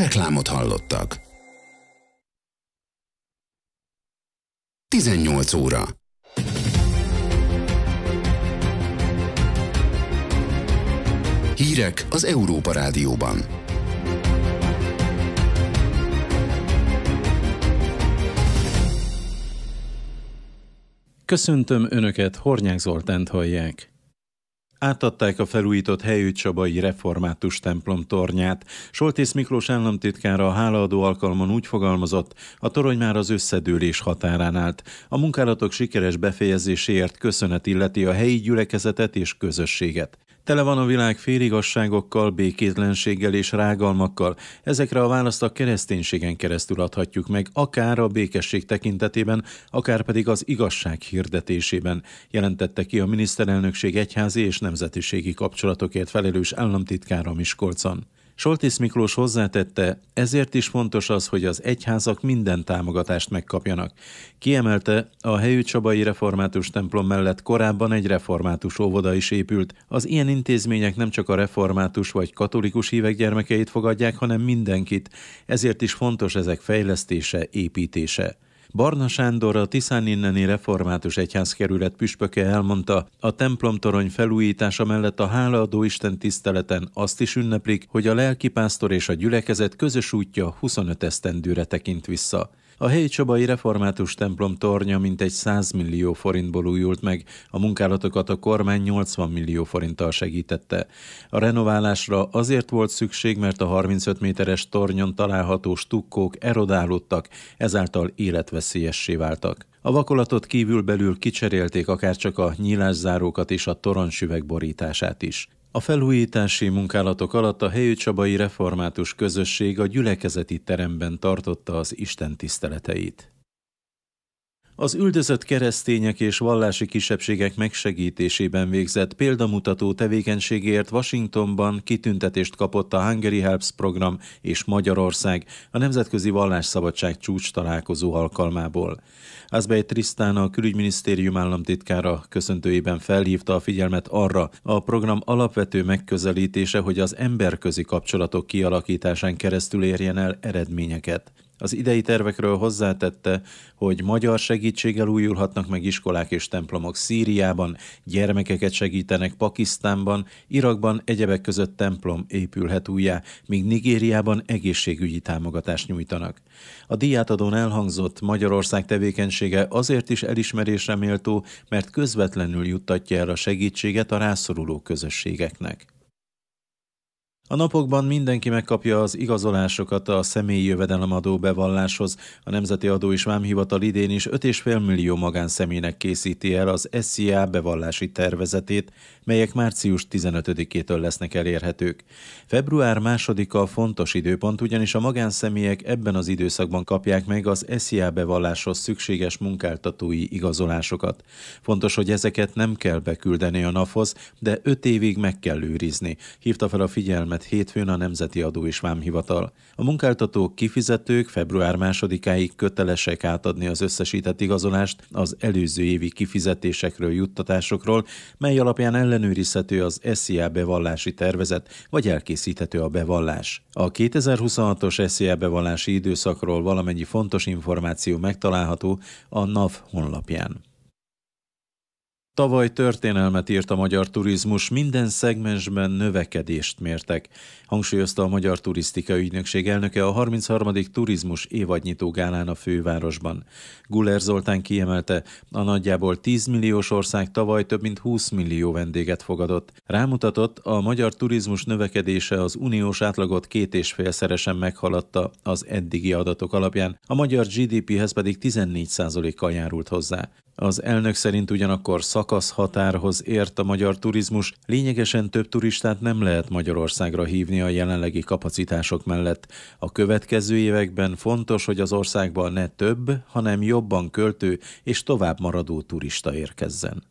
Reklámot hallottak. 18 óra. Hírek az Európa Rádióban. Köszöntöm Önöket, Hornyák Zoltánt hallják. Átadták a felújított Helyő-Csabai református templom tornyát. Soltész Miklós államtitkár a hálaadó alkalmon úgy fogalmazott, a torony már az összedőlés határán állt. A munkálatok sikeres befejezéséért köszönet illeti a helyi gyülekezetet és közösséget. Tele van a világ féligasságokkal, békétlenséggel és rágalmakkal. Ezekre a választ a kereszténységen keresztül adhatjuk meg, akár a békesség tekintetében, akár pedig az igazság hirdetésében, jelentette ki a miniszterelnökség egyházi és nemzetiségi kapcsolatokért felelős államtitkára Miskolcon. Soltész Miklós hozzátette, ezért is fontos az, hogy az egyházak minden támogatást megkapjanak. Kiemelte, a Helyő-Csabai református templom mellett korábban egy református óvoda is épült. Az ilyen intézmények nem csak a református vagy katolikus hívek gyermekeit fogadják, hanem mindenkit. Ezért is fontos ezek fejlesztése, építése. Barna Sándor, a Tiszáninneni Református Egyházkerület püspöke elmondta, a templomtorony felújítása mellett a hálaadó Isten tiszteleten azt is ünneplik, hogy a lelkipásztor és a gyülekezet közös útja 25 esztendőre tekint vissza. A Helyő-Csabai református templom tornya mintegy 100 millió forintból újult meg, a munkálatokat a kormány 80 millió forinttal segítette. A renoválásra azért volt szükség, mert a 35 méteres tornyon található stukkók erodálódtak, ezáltal életveszélyessé váltak. A vakolatot kívülbelül kicserélték akárcsak a nyílászárókat és a toronysüveg borítását is. A felújítási munkálatok alatt a Helyő-Csabai református közösség a gyülekezeti teremben tartotta az istentiszteleteit. Az üldözött keresztények és vallási kisebbségek megsegítésében végzett példamutató tevékenységért Washingtonban kitüntetést kapott a Hungary Helps program és Magyarország a Nemzetközi Vallásszabadság csúcs találkozó alkalmából. Azbej Trisztán, a külügyminisztérium államtitkára köszöntőjében felhívta a figyelmet arra, a program alapvető megközelítése, hogy az emberközi kapcsolatok kialakításán keresztül érjen el eredményeket. Az idei tervekről hozzátette, hogy magyar segítséggel újulhatnak meg iskolák és templomok Szíriában, gyermekeket segítenek Pakisztánban, Irakban egyebek között templom épülhet újjá, míg Nigériában egészségügyi támogatást nyújtanak. A díjátadón elhangzott, Magyarország tevékenysége azért is elismerésre méltó, mert közvetlenül juttatja el a segítséget a rászoruló közösségeknek. A napokban mindenki megkapja az igazolásokat a személyi jövedelemadó bevalláshoz. A Nemzeti Adó és Vámhivatal idén is 5,5 millió magánszemélynek készíti el az SZIA bevallási tervezetét, melyek március 15-től lesznek elérhetők. Február 2-a fontos időpont, ugyanis a magánszemélyek ebben az időszakban kapják meg az SZIA bevalláshoz szükséges munkáltatói igazolásokat. Fontos, hogy ezeket nem kell beküldeni a NAV-hoz, de 5 évig meg kell őrizni, hívta fel a figyelmet hétfőn a Nemzeti Adó és Vámhivatal. A munkáltatók, kifizetők február 2-áig kötelesek átadni az összesített igazolást az előző évi kifizetésekről, juttatásokról, mely alapján ellenőrizhető az SZIA bevallási tervezet, vagy elkészíthető a bevallás. A 2026-os SZIA bevallási időszakról valamennyi fontos információ megtalálható a NAV honlapján. Tavaly történelmet írt a magyar turizmus, minden szegmensben növekedést mértek, hangsúlyozta a Magyar Turisztikai Ügynökség elnöke a 33. turizmus évadnyitó gálán a fővárosban. Guller Zoltán kiemelte, a nagyjából 10 milliós ország tavaly több mint 20 millió vendéget fogadott. Rámutatott, a magyar turizmus növekedése az uniós átlagot 2,5-szeresen meghaladta az eddigi adatok alapján, a magyar GDP-hez pedig 14%-kal járult hozzá. Az elnök szerint ugyanakkor szakaszhatárhoz ért a magyar turizmus, lényegesen több turistát nem lehet Magyarországra hívni a jelenlegi kapacitások mellett. A következő években fontos, hogy az országban ne több, hanem jobban költő és tovább maradó turista érkezzen.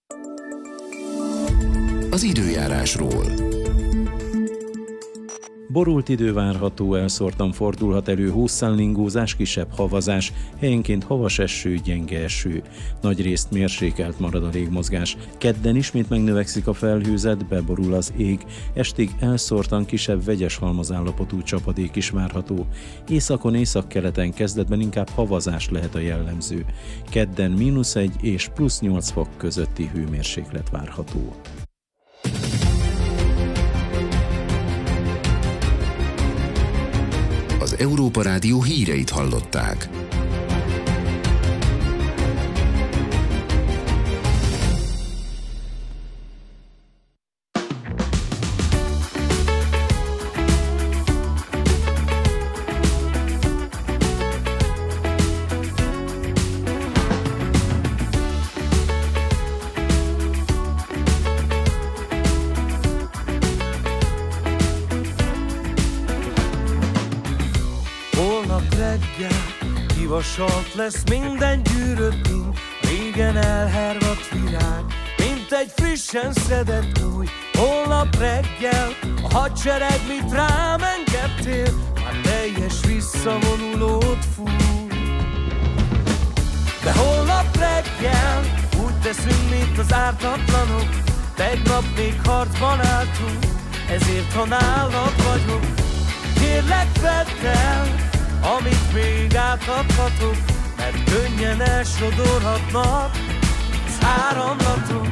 Az időjárásról. Borult idő várható, elszórtan fordulhat elő hószálingózás, kisebb havazás, helyenként havas eső, gyenge eső. Nagyrészt mérsékelt marad a légmozgás. Kedden ismét megnövekszik a felhőzet, beborul az ég. Estig elszórtan kisebb vegyes halmazállapotú csapadék is várható. Északon, északkeleten kezdetben inkább havazás lehet a jellemző. Kedden -1 és +8 fok közötti hőmérséklet várható. Az Európa Rádió híreit hallották. Kivasalt lesz minden gyűrött, régen elhervadt virág, mint egy frissen szedett új. Holnap reggel a hadsereg, mit rám engedtél, már teljes visszavonulót fúj. De holnap reggel úgy teszünk, mint az ártatlanok, tegnap még harcban álltunk, ezért ha nálad vagyok, kérlek vedd el, amit még átadhatok, mert könnyen elsodorhatnak az áramlatok.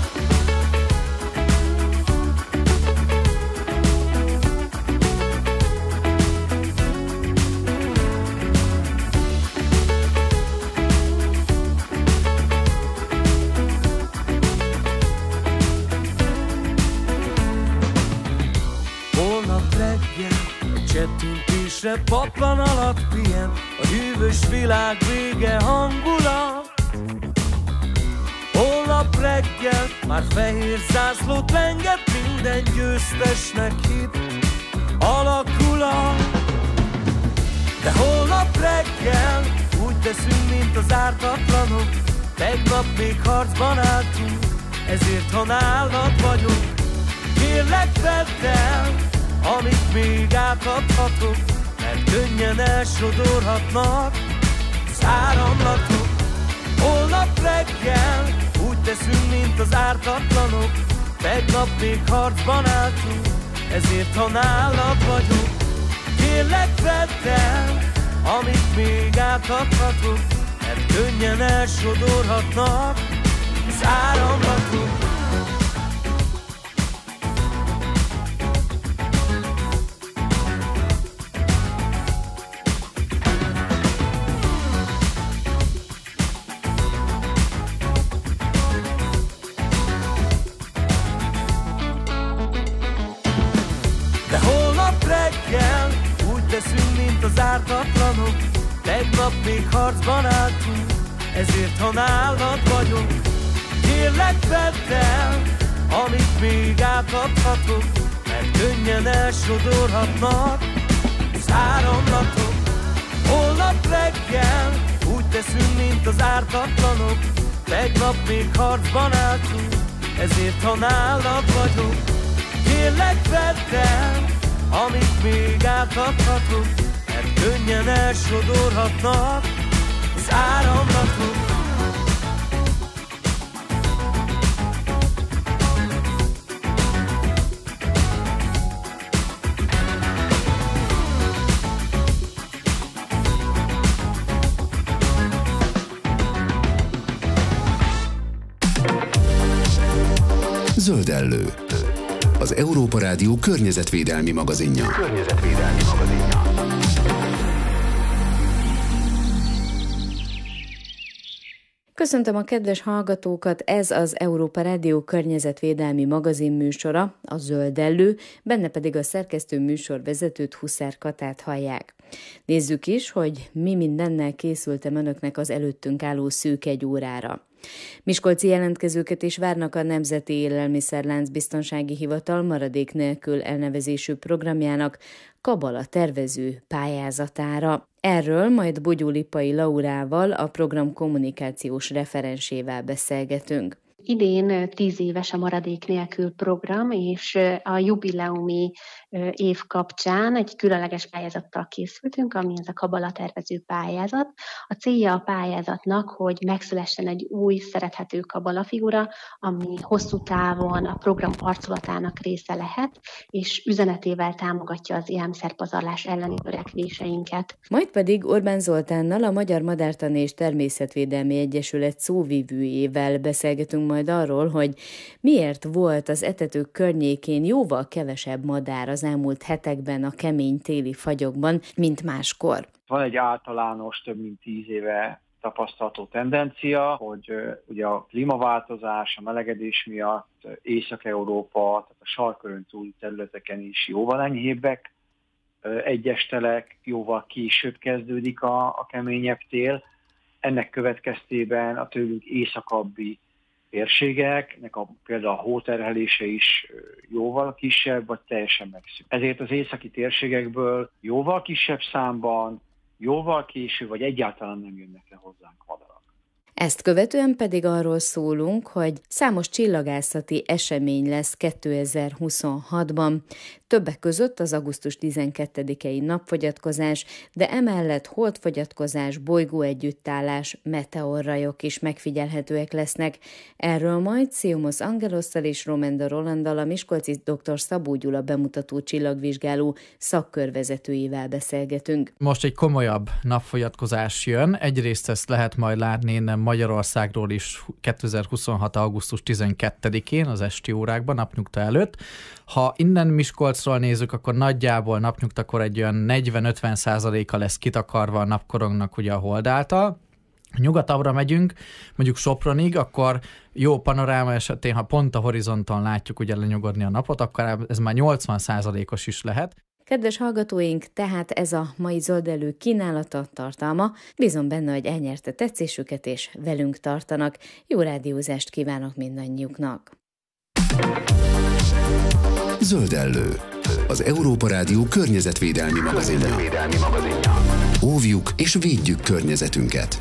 Holnap reggel egy csettintésre paplan alatt pihen a hűvös világ vége hangulat. Holnap reggel már fehér zászlót lenget, minden győztesnek hit alakulat. De holnap reggel úgy teszünk, mint az ártatlanok, tegnap még harcban álltunk, ezért ha nálad vagyok, kérlek vedd el, amit még átadhatok, mert könnyen elsodorhatnak az áramlatok. Holnap reggel úgy teszünk, mint az ártatlanok, tegnap még harcban álltunk, ezért ha nálad vagyok, kérlek vedd el, amit még átadhatok, mert könnyen elsodorhatnak az áramlatok. Teszünk, mint az ártatlanok, tegnap még harcban álltunk, ezért ha nálad vagyok, kérlek vedd el, amit még átadhatok, mert könnyen elsodorhatnak az áramlatok. Holnap reggel úgy teszünk, mint az ártatlanok, tegnap még harcban álltunk, ezért ha nálad vagyok, kérlek vedd el, amit még átadhatok, mert könnyen elsodorhatnak az áramlatok. Zöldellő. Az Európa Rádió környezetvédelmi magazinja. Köszöntöm a kedves hallgatókat, ez az Európa Rádió környezetvédelmi magazin műsora, a Zöldellő, benne pedig a szerkesztő műsorvezetőt, Huszár Katát hallják. Nézzük is, hogy mi mindennel készültem önöknek az előttünk álló szűk egy órára. Miskolci jelentkezőket is várnak a Nemzeti Élelmiszerlánc Biztonsági Hivatal maradék nélkül elnevezésű programjának Kabala tervező pályázatára. Erről majd Bogyó Lippai Laurával, a program kommunikációs referensével beszélgetünk. Idén 10 éves a Maradék nélkül program, és a jubileumi év kapcsán egy különleges pályázattal készültünk, ami ez a Kabala tervező pályázat. A célja a pályázatnak, hogy megszülessen egy új, szerethető kabala figura, ami hosszú távon a program arculatának része lehet, és üzenetével támogatja az élelmiszerpazarlás elleni törekvéseinket. Majd pedig Orbán Zoltánnal, a Magyar Madártani és Természetvédelmi Egyesület szóvivőjével beszélgetünk majd arról, hogy miért volt az etetők környékén jóval kevesebb madár az elmúlt hetekben a kemény téli fagyokban, mint máskor. Van egy általános, több mint 10 éve tapasztalható tendencia, hogy ugye a klímaváltozás, a melegedés miatt Észak-Európa, tehát a sarkkörön túli területeken is jóval enyhébbek egyes telek, jóval később kezdődik a keményebb tél. Ennek következtében a tőlünk északabbi térségeknek például a hóterhelése is jóval kisebb, vagy teljesen megszűnik. Ezért az északi térségekből jóval kisebb számban, jóval később, vagy egyáltalán nem jönnek le hozzánk madarak. Ezt követően pedig arról szólunk, hogy számos csillagászati esemény lesz 2026-ban. Többek között az augusztus 12-i napfogyatkozás, de emellett holdfogyatkozás, bolygóegyüttállás, meteorrajok is megfigyelhetőek lesznek. Erről majd Ciumos Angelosszal és Romenda Rolanddal, a miskolci dr. Szabó Gyula bemutató csillagvizsgáló szakkörvezetőjével beszélgetünk. Most egy komolyabb napfogyatkozás jön. Egyrészt ezt lehet majd látni innen Magyarországról is 2026. augusztus 12-én az esti órákban, napnyugta előtt. Ha innen Miskolcról nézzük, akkor nagyjából napnyugtakor egy olyan 40-50%-a lesz kitakarva a napkorongnak ugye a hold által. Nyugatabbra megyünk, mondjuk Sopronig, akkor jó panoráma esetén, ha pont a horizonton látjuk ugye lenyugodni a napot, akkor ez már 80%-os is lehet. Kedves hallgatóink, tehát ez a mai Zöldelő kínálata, tartalma. Bízom benne, hogy elnyerte tetszésüket és velünk tartanak. Jó rádiózást kívánok mindannyiuknak! Zöldellő, az Európa Rádió környezetvédelmi magazinja. Óvjuk és védjük környezetünket!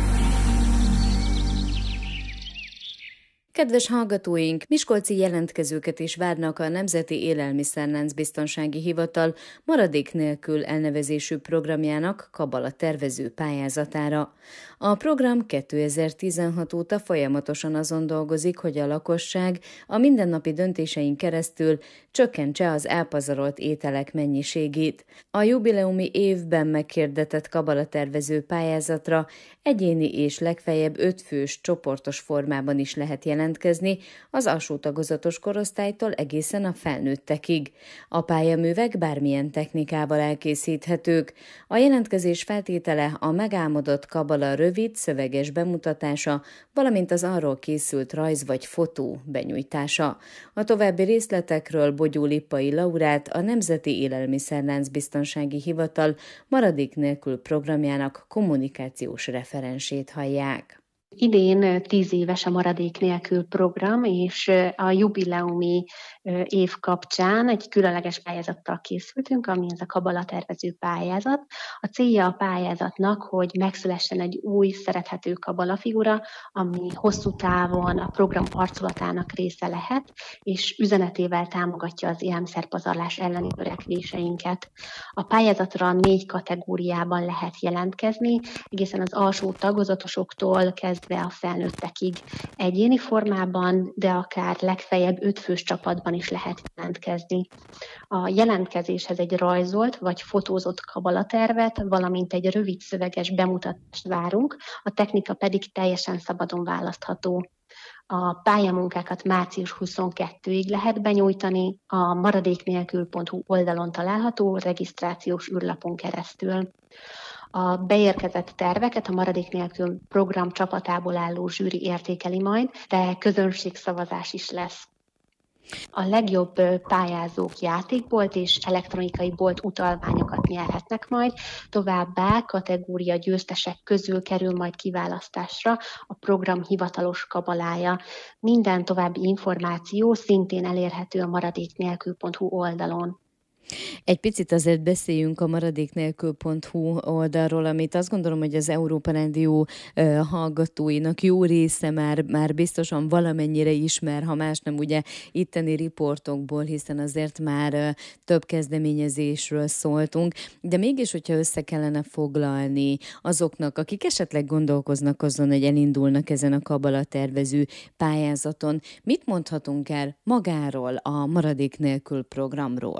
Kedves hallgatóink, miskolci jelentkezőket is várnak a Nemzeti Élelmiszerláncbiztonsági Hivatal maradék nélkül elnevezésű programjának Kabala tervező pályázatára. A program 2016 óta folyamatosan azon dolgozik, hogy a lakosság a mindennapi döntésein keresztül csökkentse az elpazarolt ételek mennyiségét. A jubileumi évben meghirdetett Kabala tervező pályázatra egyéni és legfeljebb 5 fős csoportos formában is lehet jelentkezni, az alsó tagozatos korosztálytól egészen a felnőttekig. A pályaművek bármilyen technikával elkészíthetők. A jelentkezés feltétele a megálmodott Kabala rövid, szöveges bemutatása, valamint az arról készült rajz vagy fotó benyújtása. A további részletekről Bogyó Lippai Laurát, a Nemzeti Élelmiszerláncbiztonsági Hivatal maradék nélkül programjának kommunikációs referensét hallják. Idén 10 éves a maradék nélkül program, és a jubileumi év kapcsán egy különleges pályázattal készültünk, ami ez a Kabala tervező pályázat. A célja a pályázatnak, hogy megszülessen egy új, szerethető kabala figura, ami hosszú távon a program arculatának része lehet, és üzenetével támogatja az élelmiszerpazarlás elleni törekvéseinket. A pályázatra 4 kategóriában lehet jelentkezni, egészen az alsó tagozatosoktól kezdve a felnőttekig egyéni formában, de akár legfeljebb 5 fős csapatban is lehet jelentkezni. A jelentkezéshez egy rajzolt vagy fotózott kabalatervet, valamint egy rövid szöveges bemutatást várunk, a technika pedig teljesen szabadon választható. A pályamunkákat március 22-ig lehet benyújtani a maradéknélkül.hu oldalon található regisztrációs űrlapon keresztül. A beérkezett terveket a Maradék nélkül program csapatából álló zsűri értékeli majd, de közönségszavazás is lesz. A legjobb pályázók játékbolt és elektronikai bolt utalványokat nyerhetnek majd, továbbá kategória győztesek közül kerül majd kiválasztásra a program hivatalos kabalája. Minden további információ szintén elérhető a maradéknélkül.hu oldalon. Egy picit azért beszéljünk a maradéknélkül.hu oldalról, amit azt gondolom, hogy az Európa Rádió hallgatóinak jó része már biztosan valamennyire ismer, ha más nem ugye itteni riportokból, hiszen azért már több kezdeményezésről szóltunk, de mégis, hogyha össze kellene foglalni azoknak, akik esetleg gondolkoznak azon, hogy elindulnak ezen a Kabala tervező pályázaton, mit mondhatunk el magáról a Maradék nélkül programról?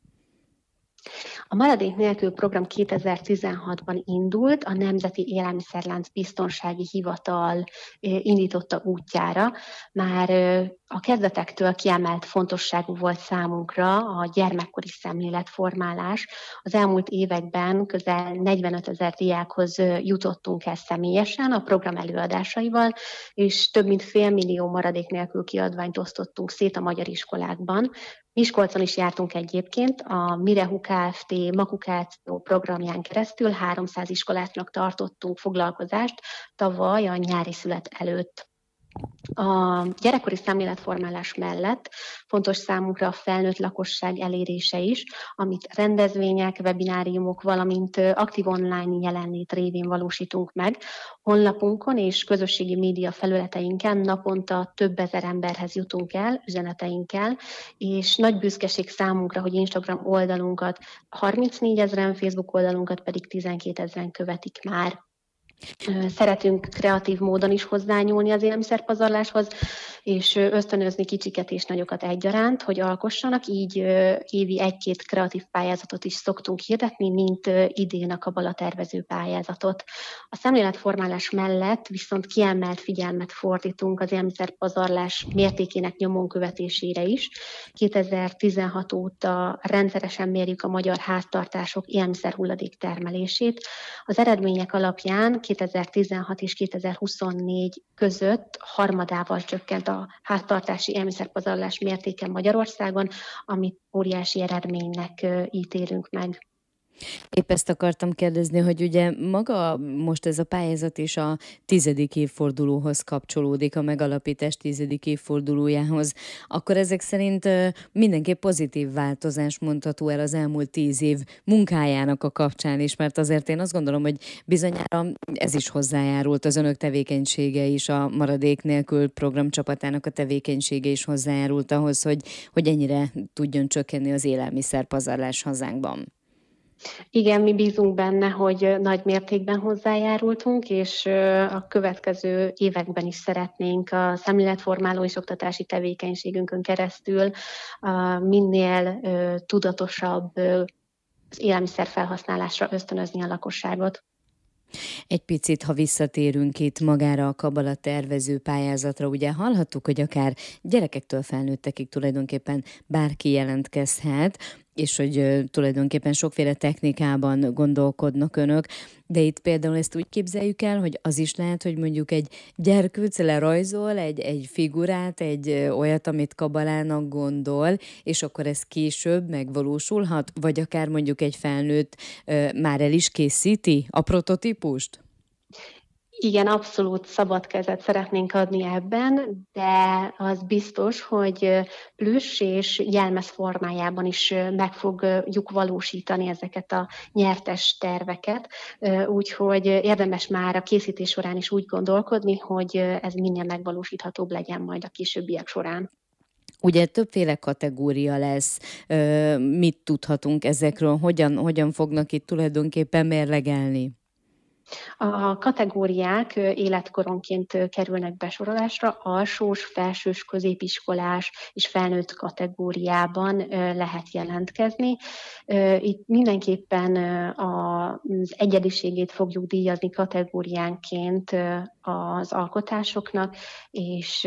A Maradék nélkül program 2016-ban indult, a Nemzeti Élelmiszerlánc Biztonsági Hivatal indította útjára. Már a kezdetektől kiemelt fontosságú volt számunkra a gyermekkori szemléletformálás. Az elmúlt években közel 45 000 diákhoz jutottunk el személyesen a program előadásaival, és több mint 500 000 maradék nélkül kiadványt osztottunk szét a magyar iskolákban. Miskolcon is jártunk egyébként, a Mirehu Kft. Makukáció programján keresztül 300 iskolásnak tartottunk foglalkozást tavaly a nyári szület előtt. A gyerekkori szemléletformálás mellett fontos számunkra a felnőtt lakosság elérése is, amit rendezvények, webináriumok, valamint aktív online jelenlét révén valósítunk meg. Honlapunkon és közösségi média felületeinken naponta több ezer emberhez jutunk el üzeneteinkkel, és nagy büszkeség számunkra, hogy Instagram oldalunkat 34 000, Facebook oldalunkat pedig 12 000 követik már. Szeretünk kreatív módon is hozzányúlni az élelmiszerpazarláshoz, és ösztönözni kicsiket és nagyokat egyaránt, hogy alkossanak, így évi 1-2 kreatív pályázatot is szoktunk hirdetni, mint idén a Kabala tervező pályázatot. A szemléletformálás mellett viszont kiemelt figyelmet fordítunk az élelmiszerpazarlás mértékének nyomon követésére is. 2016 óta rendszeresen mérjük a magyar háztartások élelmiszerhulladék termelését. Az eredmények alapján 2016 és 2024 között harmadával csökkent a háztartási élelmiszerpazarlás mértéke Magyarországon, amit óriási eredménynek ítélünk meg. Épp ezt akartam kérdezni, hogy ugye maga most ez a pályázat is a 10. évfordulóhoz kapcsolódik, a megalapítás 10. évfordulójához, akkor ezek szerint mindenképp pozitív változás mondható el az elmúlt 10 év munkájának a kapcsán is, mert azért én azt gondolom, hogy bizonyára ez is hozzájárult, az önök tevékenysége is, a Maradék nélkül programcsapatának a tevékenysége is hozzájárult ahhoz, hogy ennyire tudjon csökkenni az élelmiszerpazarlás hazánkban. Igen, mi bízunk benne, hogy nagy mértékben hozzájárultunk, és a következő években is szeretnénk a szemléletformáló és oktatási tevékenységünkön keresztül minél tudatosabb az élelmiszer felhasználásra ösztönözni a lakosságot. Egy picit, ha visszatérünk itt magára a Kabala tervező pályázatra, ugye hallhattuk, hogy akár gyerekektől felnőttekig tulajdonképpen bárki jelentkezhet, és hogy tulajdonképpen sokféle technikában gondolkodnak önök, de itt például ezt úgy képzeljük el, hogy az is lehet, hogy mondjuk egy gyerkőc lerajzol egy figurát, egy olyat, amit Kabalának gondol, és akkor ez később megvalósulhat, vagy akár mondjuk egy felnőtt már el is készíti a prototípust? Igen, abszolút szabad kezet szeretnénk adni ebben, de az biztos, hogy plüss és jelmez formájában is meg fogjuk valósítani ezeket a nyertes terveket, úgyhogy érdemes már a készítés során is úgy gondolkodni, hogy ez minél megvalósíthatóbb legyen majd a későbbiek során. Ugye többféle kategória lesz, mit tudhatunk ezekről, hogyan fognak itt tulajdonképpen mérlegelni? A kategóriák életkoronként kerülnek besorolásra, alsós, felsős, középiskolás és felnőtt kategóriában lehet jelentkezni. Itt mindenképpen az egyediségét fogjuk díjazni kategóriánként az alkotásoknak, és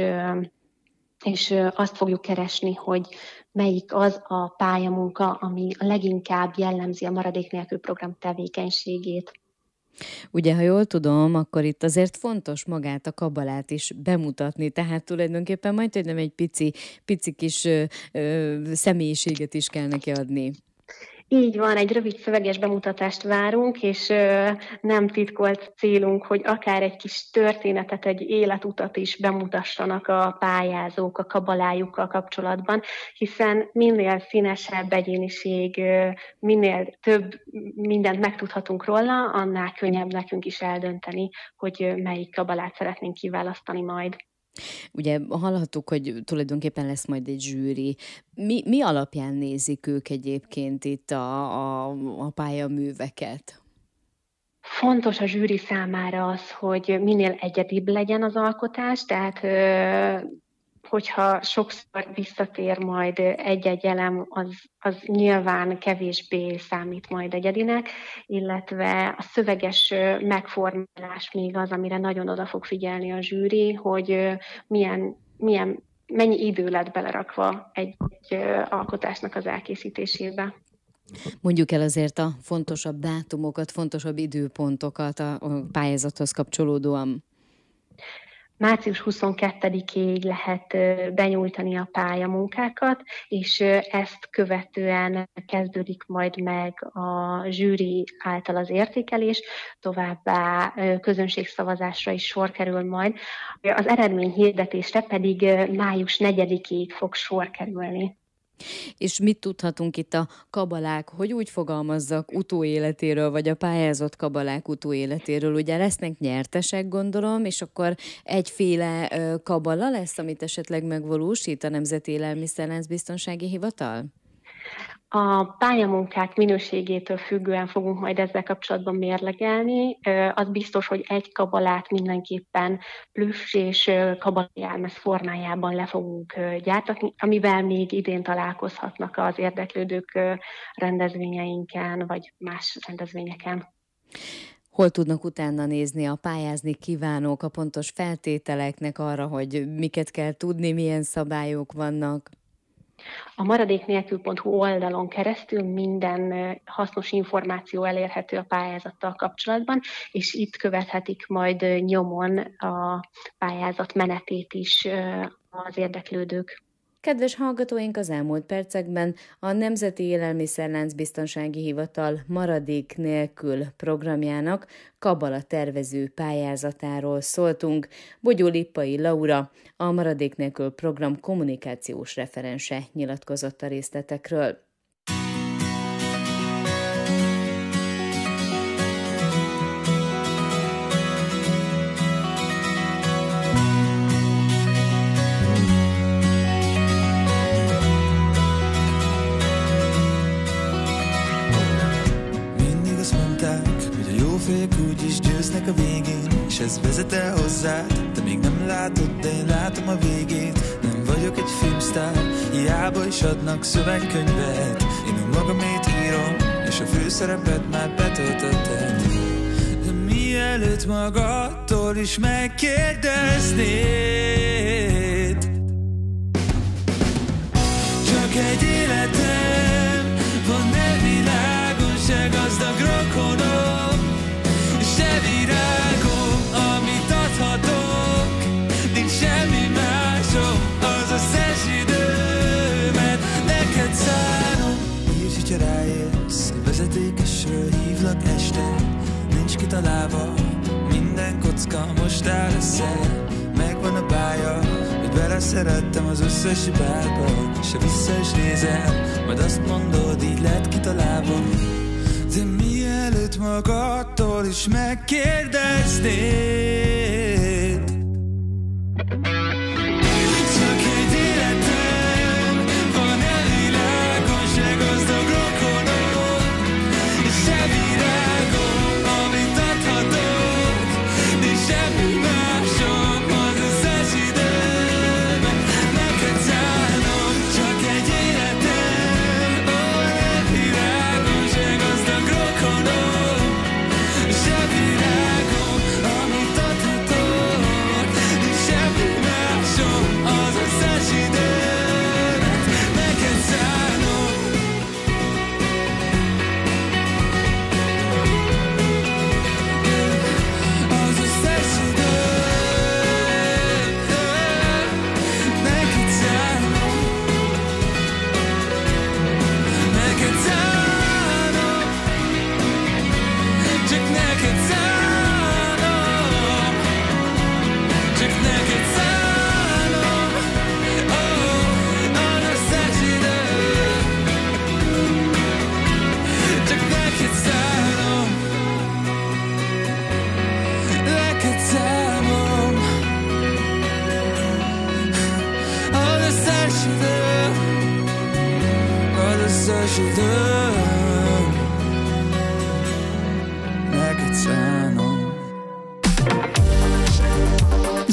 azt fogjuk keresni, hogy melyik az a pályamunka, ami a leginkább jellemzi a Maradék nélkül program tevékenységét. Ugye, ha jól tudom, akkor itt azért fontos magát a Kabalát is bemutatni, tehát tulajdonképpen majdnem nem egy pici kis személyiséget is kell neki adni. Így van, egy rövid szöveges bemutatást várunk, és nem titkolt célunk, hogy akár egy kis történetet, egy életutat is bemutassanak a pályázók a kabalájukkal kapcsolatban, hiszen minél színesebb egyéniség, minél több mindent megtudhatunk róla, annál könnyebb nekünk is eldönteni, hogy melyik kabalát szeretnénk kiválasztani majd. Ugye hallhattuk, hogy tulajdonképpen lesz majd egy zsűri. Mi alapján nézik ők egyébként itt a pályaműveket? Fontos a zsűri számára az, hogy minél egyedibb legyen az alkotás, tehát hogyha sokszor visszatér majd egy-egy elem, az nyilván kevésbé számít majd egyedinek, illetve a szöveges megformálás még az, amire nagyon oda fog figyelni a zsűri, hogy mennyi idő lett belerakva egy alkotásnak az elkészítésébe. Mondjuk el azért a fontosabb dátumokat, fontosabb időpontokat a pályázathoz kapcsolódóan. Március 22-ig lehet benyújtani a pályamunkákat, és ezt követően kezdődik majd meg a zsűri által az értékelés, továbbá közönségszavazásra is sor kerül majd. Az eredményhirdetésre pedig május 4-ig fog sor kerülni. És mit tudhatunk itt a kabalák, hogy úgy fogalmazzak, utóéletéről, vagy a pályázott kabalák utóéletéről? Ugye lesznek nyertesek, gondolom, és akkor egyféle kabala lesz, amit esetleg megvalósít a Nemzeti Élelmiszerláncbiztonsági Hivatal? A pályamunkák minőségétől függően fogunk majd ezzel kapcsolatban mérlegelni. Az biztos, hogy egy kabalát mindenképpen plüss és kabalajelmez formájában le fogunk gyártatni, amivel még idén találkozhatnak az érdeklődők rendezvényeinken, vagy más rendezvényeken. Hol tudnak utána nézni a pályázni kívánók, a pontos feltételeknek arra, hogy miket kell tudni, milyen szabályok vannak? A maradéknélkül.hu oldalon keresztül minden hasznos információ elérhető a pályázattal kapcsolatban, és itt követhetik majd nyomon a pályázat menetét is az érdeklődők. Kedves hallgatóink, az elmúlt percekben a Nemzeti Élelmiszerláncbiztonsági Hivatal maradék nélkül programjának kabala tervező pályázatáról szóltunk. Bogyó Lippai Laura, a maradék nélkül program kommunikációs referense nyilatkozott a részletekről. Úgyis győznek a végén, és ez vezet el hozzád. Te még nem látod, de én látom a végét. Nem vagyok egy filmsztár, hiába is adnak szövegkönyvet. Én önmagamét írom, és a főszerepet már betöltötted. De mielőtt magadtól is megkérdeznéd, csak egy életem van, ne világon se gazdag rokonom. Se virágom, amit adhatok, nincs semmi másom, az összes időmet neked szánom. Írj, hogyha ráérsz, vezetékesről hívlak este, nincs kitalálva, minden kocka most áll össze. Megvan a pálya, hogy beleszerettem az összes hibába, se vissza is nézem, majd azt mondod, így lett kitalálva. De mielőtt magadtól is megkérdeznéd, csak egy életem van, elvilágon se gazdag rokonom, se virágom, amit adhatok, nincs semmi másom, az összes időben neked szánom. Csak egy életem van, elvilágon se gazdag rokonom, se virágom, amit adhatok.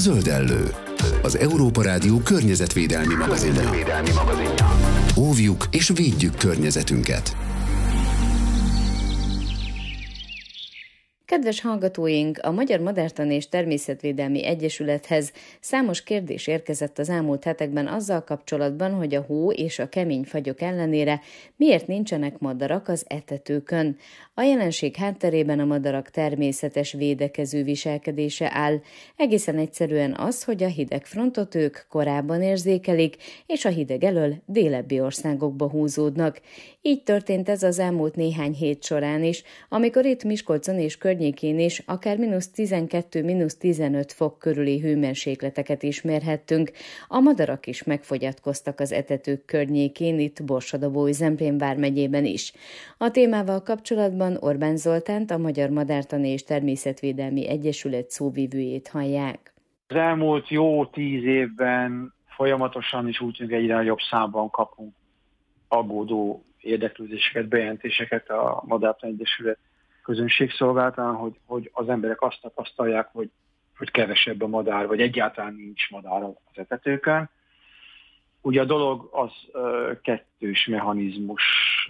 Zöldellő, az Európa Rádió környezetvédelmi magazinja. Óvjuk és védjük környezetünket. Kedves hallgatóink, a Magyar Madártan és Természetvédelmi Egyesülethez számos kérdés érkezett az elmúlt hetekben azzal kapcsolatban, hogy a hó és a kemény fagyok ellenére miért nincsenek madarak az etetőkön. A jelenség hátterében a madarak természetes védekező viselkedése áll. Egészen egyszerűen az, hogy a hideg frontot ők korábban érzékelik, és a hideg elől délebbi országokba húzódnak. Így történt ez az elmúlt néhány hét során is, amikor itt Miskolcon és környékén is akár -12–-15 fok körüli hőmérsékleteket is mérhettünk. A madarak is megfogyatkoztak az etetők környékén, itt Borsod-Abaúj-Zemplén vármegyében is. A témával kapcsolatban Orbán Zoltánt, a Magyar Madártani és Természetvédelmi Egyesület szóvivőjét hallják. Az elmúlt jó 10 évben folyamatosan is úgy tűnik egyre nagyobb számban kapunk aggódó érdeklődéseket, bejelentéseket a Madártani Egyesület közönségszolgálatán, hogy az emberek azt tapasztalják, hogy kevesebb a madár, vagy egyáltalán nincs madár az etetőkön. Ugye a dolog az kettős mechanizmus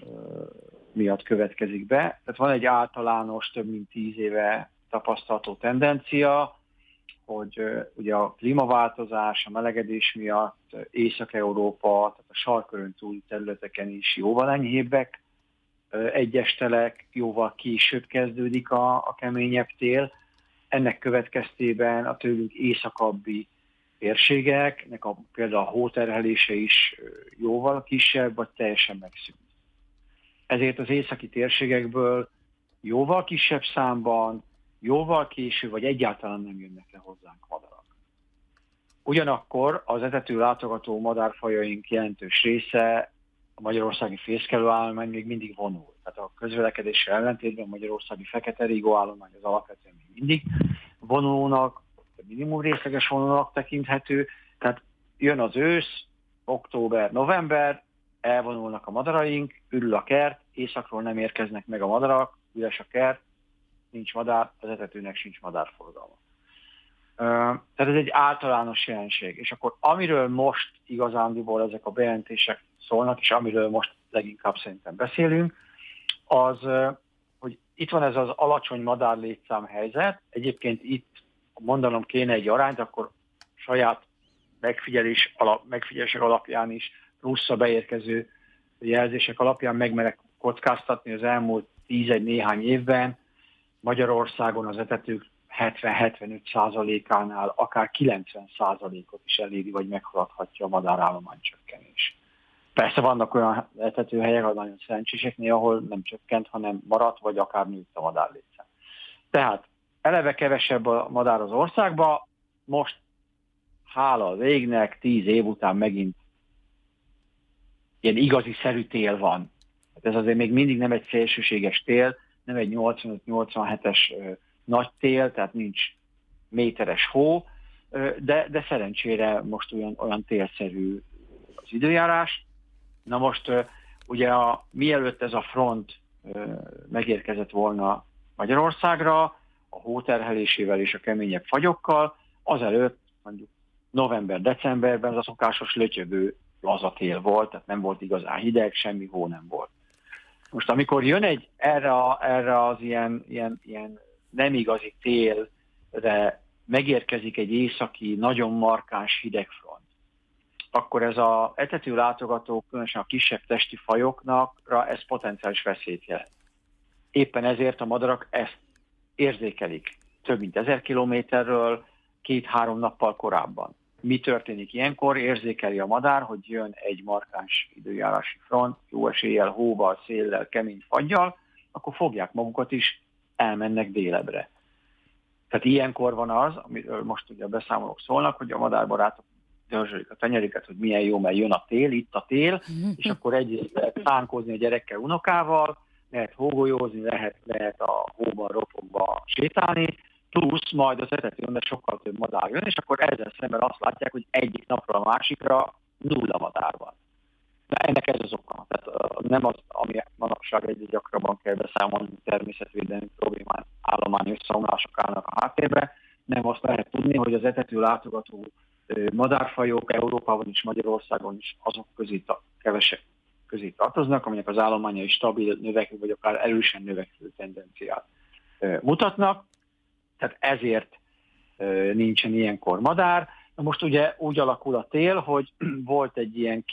miatt következik be. Tehát van egy általános, több mint 10 éve tapasztalható tendencia, hogy ugye a klímaváltozás, a melegedés miatt Észak-Európa, tehát a sarkkörön túli területeken is jóval enyhébbek egyes telek, jóval később kezdődik a keményebb tél. Ennek következtében a tőlünk északabbi térségeknek például a hóterhelése is jóval kisebb, vagy teljesen megszűnt. Ezért az északi térségekből jóval kisebb számban, jóval később, vagy egyáltalán nem jönnek le hozzánk madarak. Ugyanakkor az etető látogató madárfajaink jelentős része, a magyarországi fészkelőállomány még mindig vonul. Tehát a közvélekedéssel ellentétben a magyarországi fekete rigó állomány az alapvetően még mindig vonulónak, minimum részleges vonulónak tekinthető. Tehát jön az ősz, október, november, elvonulnak a madaraink, ürül a kert, északról nem érkeznek meg a madarak, üres a kert, nincs madár, az etetőnek sincs madárforgalma. Tehát ez egy általános jelenség. És akkor amiről most igazándiból ezek a bejelentések szólnak, és amiről most leginkább szerintem beszélünk, az, hogy itt van ez az alacsony madárlétszám helyzet. Egyébként itt mondanom kéne egy arányt, akkor saját megfigyelések alapján is, plusz a beérkező jelzések alapján megmerek kockáztatni az elmúlt 10 néhány évben Magyarországon az etetők 70-75%-ánál akár 90%-ot is eléri, vagy meghaladhatja a madárállomány csökkenés. Persze vannak olyan etetőhelyek, a nagyon szerencséseknél, ahol nem csökkent, hanem maradt, vagy akár nőtt a madárlétszám. Tehát eleve kevesebb a madár az országban, most hála az égnek 10 év után megint ilyen igazi szerű tél van. Ez azért még mindig nem egy szélsőséges tél, nem egy 85-87-es nagy tél, tehát nincs méteres hó, de szerencsére most olyan télszerű az időjárás. Na most ugye mielőtt ez a front megérkezett volna Magyarországra, a hóterhelésével és a keményebb fagyokkal, azelőtt mondjuk november-decemberben az a szokásos lötyögő laza tél volt, tehát nem volt igazán hideg, semmi hó nem volt. Most amikor jön erre az ilyen nem igazi télre megérkezik egy északi, nagyon markáns hidegfront, akkor ez az etető látogatók, különösen a kisebb testi fajoknakra ez potenciális veszélyt jelent. Éppen ezért a madarak ezt érzékelik több mint 1000 kilométerről 2-3 nappal korábban. Mi történik ilyenkor? Érzékeli a madár, hogy jön egy markáns időjárási front, jó eséllyel, hóval, széllel, kemény faggyal, akkor fogják magukat is, elmennek délebre. Tehát ilyenkor van az, amiről most ugye a beszámolók szólnak, hogy a madárbarátok dörzsölik a tenyerüket, hogy milyen jó, mert jön a tél, itt a tél, és akkor egyrészt lehet szánkozni a gyerekkel, unokával, lehet hógolyózni, lehet a hóban, ropogva sétálni, plusz majd az etetőn sokkal több madár jön, és akkor ezzel szemben azt látják, hogy egyik napra a másikra 0 madár van. De ennek ez az oka. Tehát nem az, ami manapság egyre gyakrabban kell beszámolni, természetvédelmi problémák, állomány összeomlások állnak a háttérbe, nem azt lehet tudni, tudni, hogy az etető látogató madárfajok Európában és Magyarországon is azok kevesek közé tartoznak, aminek az állományai stabil, növekvő vagy akár erősen növekvő tendenciát mutatnak. Tehát ezért nincsen ilyenkor madár. Na most ugye úgy alakul a tél, hogy volt egy ilyen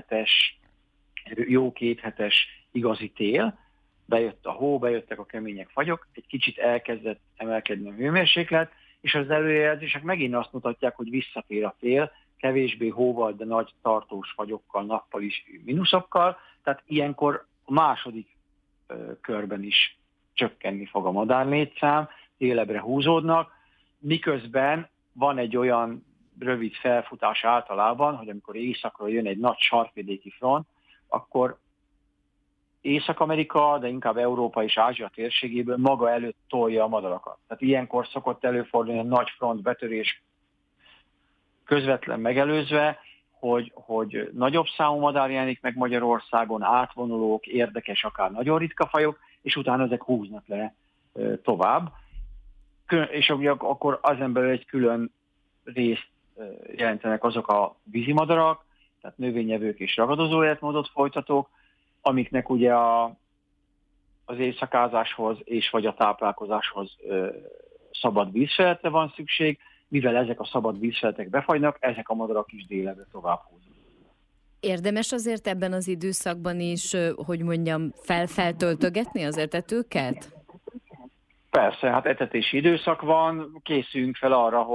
jó kéthetes igazi tél, bejött a hó, bejöttek a kemények fagyok, egy kicsit elkezdett emelkedni a hőmérséklet, és az előrejelzések megint azt mutatják, hogy visszatér a tél, kevésbé hóval, de nagy tartós fagyokkal, nappal is, mínuszokkal, tehát ilyenkor a második körben is csökkenni fog a madárlétszám, télebre húzódnak, miközben van egy olyan rövid felfutás általában, hogy amikor északról jön egy nagy sarkvidéki front, akkor Észak-Amerika, de inkább Európa és Ázsia térségéből maga előtt tolja a madarakat. Tehát ilyenkor szokott előfordulni egy nagy front betörés közvetlen megelőzve, hogy nagyobb számú madár jelenik meg Magyarországon, átvonulók, érdekes, akár nagyon ritka fajok, és utána ezek húznak le tovább. És akkor ezen belül egy külön részt jelentenek azok a vízimadarak, tehát növényevők és ragadozó életmódot folytatók, amiknek ugye az éjszakázáshoz és vagy a táplálkozáshoz szabad vízfeletre van szükség, mivel ezek a szabad vízfeletek befagynak, ezek a madarak is délebre tovább húznak. Érdemes azért ebben az időszakban is, hogy mondjam, feltöltögetni az etetőket? Persze, hát etetési időszak van, készülünk fel arra,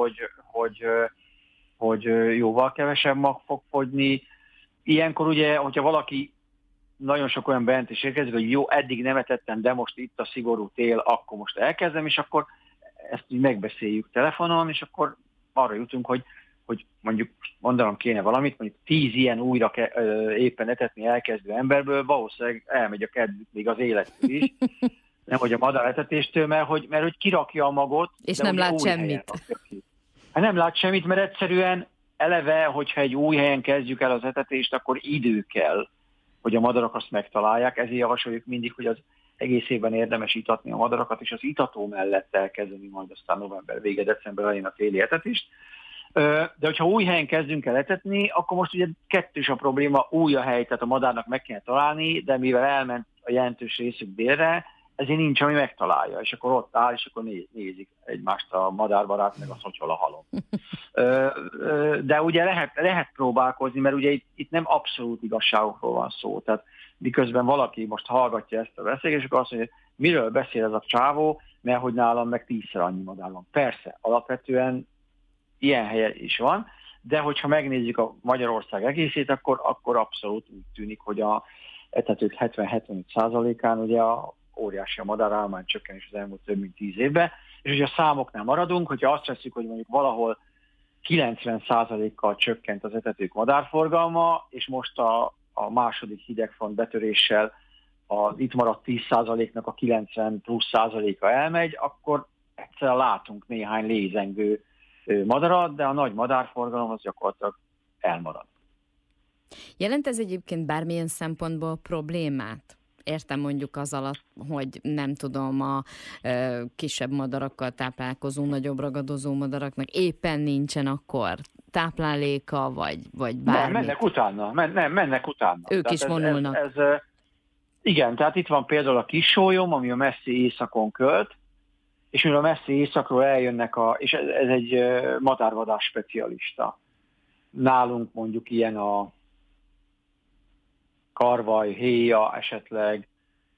hogy jóval kevesebb mag fog fogyni. Ilyenkor ugye, hogyha valaki nagyon sok olyan bejelentés érkezik, hogy jó, eddig nem etettem, de most itt a szigorú tél, akkor most elkezdem, és akkor ezt így megbeszéljük telefonon, és akkor arra jutunk, hogy mondjuk mondanom kéne valamit, mondjuk 10 ilyen újra éppen etetni elkezdő emberből valószínűleg elmegy a kedvük még az élettől is, nem hogy a madáretetéstől, mert hogy kirakja a magot. És nem lát semmit. Hát nem lát semmit, mert egyszerűen eleve, hogyha egy új helyen kezdjük el az etetést, akkor idő kell, hogy a madarak azt megtalálják. Ezért javasoljuk mindig, hogy az egész évben érdemes itatni a madarakat, és az itató mellett elkezdeni majd aztán november vége, december elején a téli etetést. De hogyha új helyen kezdünk el etetni, akkor most ugye kettős a probléma, új a hely, tehát a madárnak meg kell találni, de mivel elment a jelentős részük délre, ezért nincs, ami megtalálja, és akkor ott áll, és akkor nézik egymást a madárbarát, meg a szotyol a halom. De ugye lehet próbálkozni, mert ugye itt nem abszolút igazságokról van szó. Tehát miközben valaki most hallgatja ezt a beszélgetést, akkor azt mondja, hogy miről beszél ez a csávó, mert hogy nálam meg 10-szer annyi madár van. Persze, alapvetően ilyen helye is van, de hogyha megnézzük a Magyarország egészét, akkor abszolút úgy tűnik, hogy a etetők 70-75%-án ugye óriási a madárállomány csökkenés az elmúlt több mint 10 évben, és ugye a számoknál maradunk, hogyha azt veszük, hogy mondjuk valahol 90%-kal csökkent az etetők madárforgalma, és most a második hidegfront betöréssel az itt maradt 10%-nak a 90+%-a elmegy, akkor egyszerűen látunk néhány lézengő madarat, de a nagy madárforgalom az gyakorlatilag elmarad. Jelent ez egyébként bármilyen szempontból problémát? Értem mondjuk az alatt, hogy nem tudom, a kisebb madarakkal táplálkozó, nagyobb ragadozó madaraknak éppen nincsen akkor tápláléka, vagy bármi. Nem, mennek utána. Ők tehát is vonulnak. Igen, tehát itt van például a kissólyom, ami a messzi északon költ, és mivel a messzi északról eljönnek, és ez egy madárvadás specialista. Nálunk mondjuk ilyen a karvaj, héja esetleg,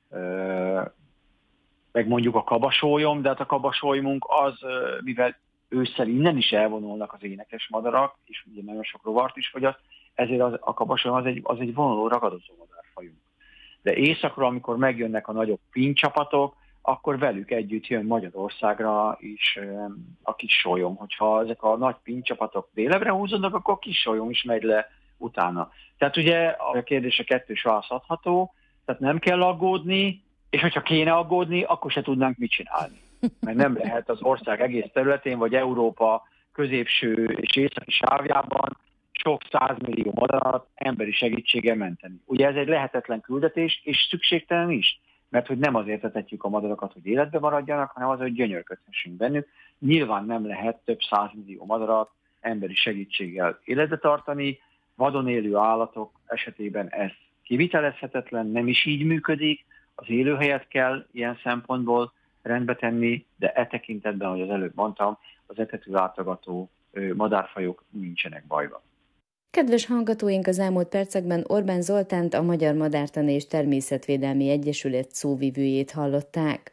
meg mondjuk a kabasólyom, de hát a kabasólymunk az, mivel ősszel innen is elvonulnak az énekes madarak, és ugye nagyon sok rovart is fogyaszt, ezért a kabasólyom az egy vonuló ragadozó madárfajunk. De északról, amikor megjönnek a nagyobb pinncsapatok, akkor velük együtt jön Magyarországra is a kissólyom. Hogyha ezek a nagy pinccsapatok délebre húzódnak, akkor a kissólyom is megy le utána. Tehát ugye a kérdése kettős válasz adható, tehát nem kell aggódni, és hogyha kéne aggódni, akkor se tudnánk mit csinálni. Mert nem lehet az ország egész területén, vagy Európa középső és északi sávjában sok 100 millió madarat emberi segítséggel menteni. Ugye ez egy lehetetlen küldetés, és szükségtelen is. mert hogy nem azért etetjük a madarakat, hogy életbe maradjanak, hanem azért, hogy gyönyörködhessünk bennük. Nyilván nem lehet több 100 millió madarat emberi segítséggel életbe tartani, vadon élő állatok esetében ez kivitelezhetetlen, nem is így működik, az élőhelyet kell ilyen szempontból rendbe tenni, de e tekintetben, ahogy az előbb mondtam, az etető látogató madárfajok nincsenek bajban. Kedves hallgatóink, az elmúlt percekben Orbán Zoltánt, a Magyar Madártani és Természetvédelmi Egyesület szóvivőjét hallották.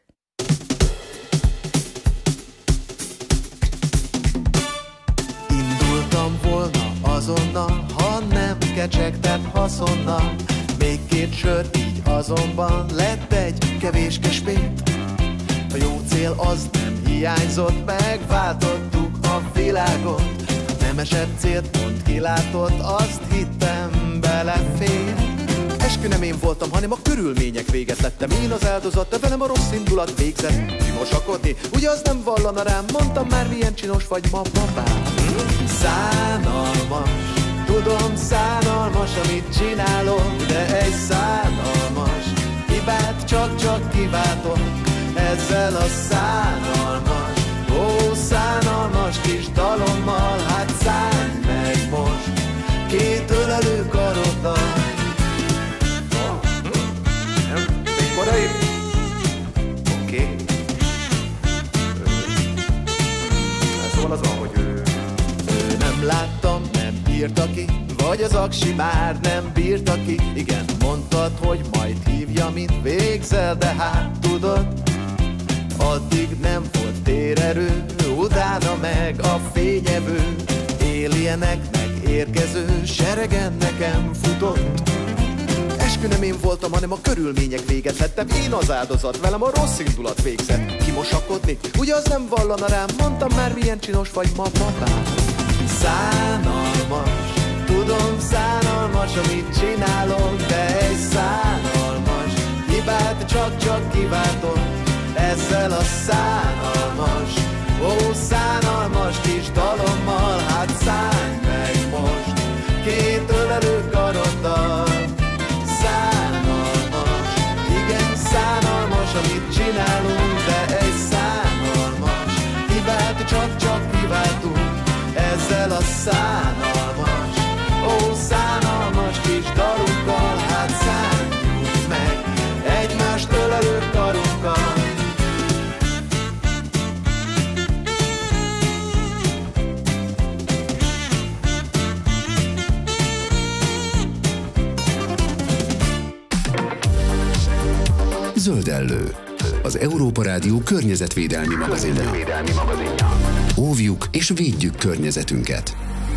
Indultam volna azonnal, ha nem kecsegtet haszonnal. Még 2 sör, így azonban lett egy kevéske spét. A jó cél az nem hiányzott, megváltottuk a világot. Nem esett célt, pont kilátott, azt hittem belefér. Eskü nem én voltam, hanem a körülmények véget lettem. Én az áldozat, de velem a rossz indulat végzett kimosakodni. Ugye az nem vallana rám, mondtam már milyen csinos vagy ma papám. Szánalmas, tudom szánalmas, amit csinálok, de egy szánalmas hibát csak kiváltok ezzel a szánalmas, ó szánalmas kis dalommal. Hát szánj meg most 2 ölelő karoddal. Még korai? Oké. Szóval az van, hogy ő nem láttam, nem írta ki, vagy az aksi már nem bírta ki. Igen, mondtad, hogy majd hívja, mint végzel, de hát tudod, addig nem volt térerő, utána meg a fényevő, alienek meg érkező seregen nekem futott. Eskü nem én voltam, hanem a körülmények véget lettem. Én az áldozat, velem a rossz indulat végzett kimosakodni. Ugye az nem vallana rám, mondtam már milyen csinos vagy ma papám. Szánalmas, tudom szánalmas, amit csinálok, de egy szánalmas hibát csak kiváltok ezzel a szánalmas, ó szánalmas kis dalommal. Hát szállj meg most 2 ölelő karoddal. Szánalmas, igen szánalmas, amit csinálunk, de egy szánalmas hibát csak kiváltunk ezzel a szánalmas, ó szánalmas kis dalunkkal. Hát szálljunk meg egymást ölelő karunkkal. Zöldellő, az Európa Rádió környezetvédelmi magazinja. Óvjuk és védjük környezetünket.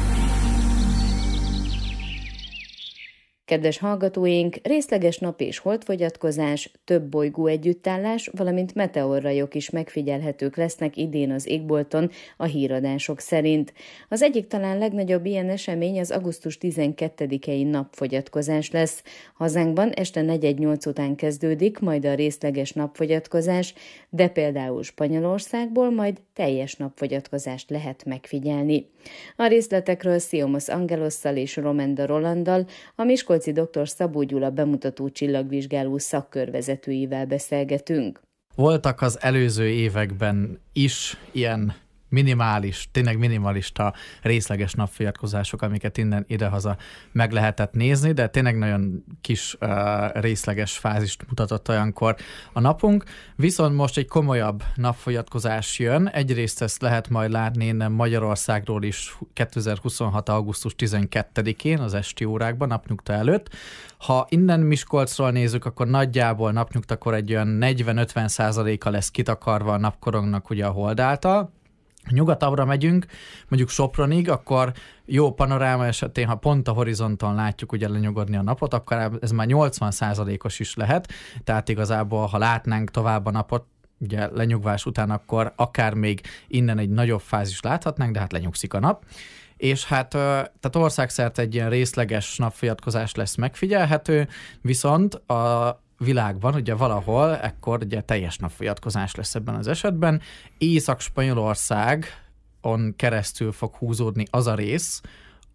Kedves hallgatóink, részleges nap- és holdfogyatkozás, több bolygó együttállás, valamint meteorrajok is megfigyelhetők lesznek idén az égbolton a híradások szerint. Az egyik talán legnagyobb ilyen esemény az augusztus 12-i napfogyatkozás lesz. Hazánkban este 4:08 után kezdődik majd a részleges napfogyatkozás, de például Spanyolországból majd teljes napfogyatkozást lehet megfigyelni. A részletekről Sziomos Angelosszal és Romenda Rolanddal, a Miskolci dr. Szabó Gyula bemutató csillagvizsgáló szakkörvezetőivel beszélgetünk. Voltak az előző években is ilyen tényleg minimalista részleges napfogyatkozások, amiket innen idehaza meg lehetett nézni, de tényleg nagyon kis részleges fázist mutatott olyankor a napunk. Viszont most egy komolyabb napfogyatkozás jön. Egyrészt ezt lehet majd látni innen Magyarországról is 2026. augusztus 12-én az esti órákban, napnyugta előtt. Ha innen Miskolcról nézzük, akkor nagyjából napnyugtakor egy olyan 40-50%-a lesz kitakarva a napkorongnak ugye a hold által. Nyugatabbra megyünk, mondjuk Sopronig, akkor jó panoráma esetén, ha pont a horizonton látjuk ugye lenyugodni a napot, akkor ez már 80%-os is lehet, tehát igazából, ha látnánk tovább a napot, ugye lenyugvás után, akkor akár még innen egy nagyobb fázis láthatnánk, de hát lenyugszik a nap. És hát tehát országszerte egy ilyen részleges napfogyatkozás lesz megfigyelhető, viszont a világban, ugye valahol ekkor ugye teljes napfogyatkozás lesz ebben az esetben. Észak-Spanyolországon keresztül fog húzódni az a rész,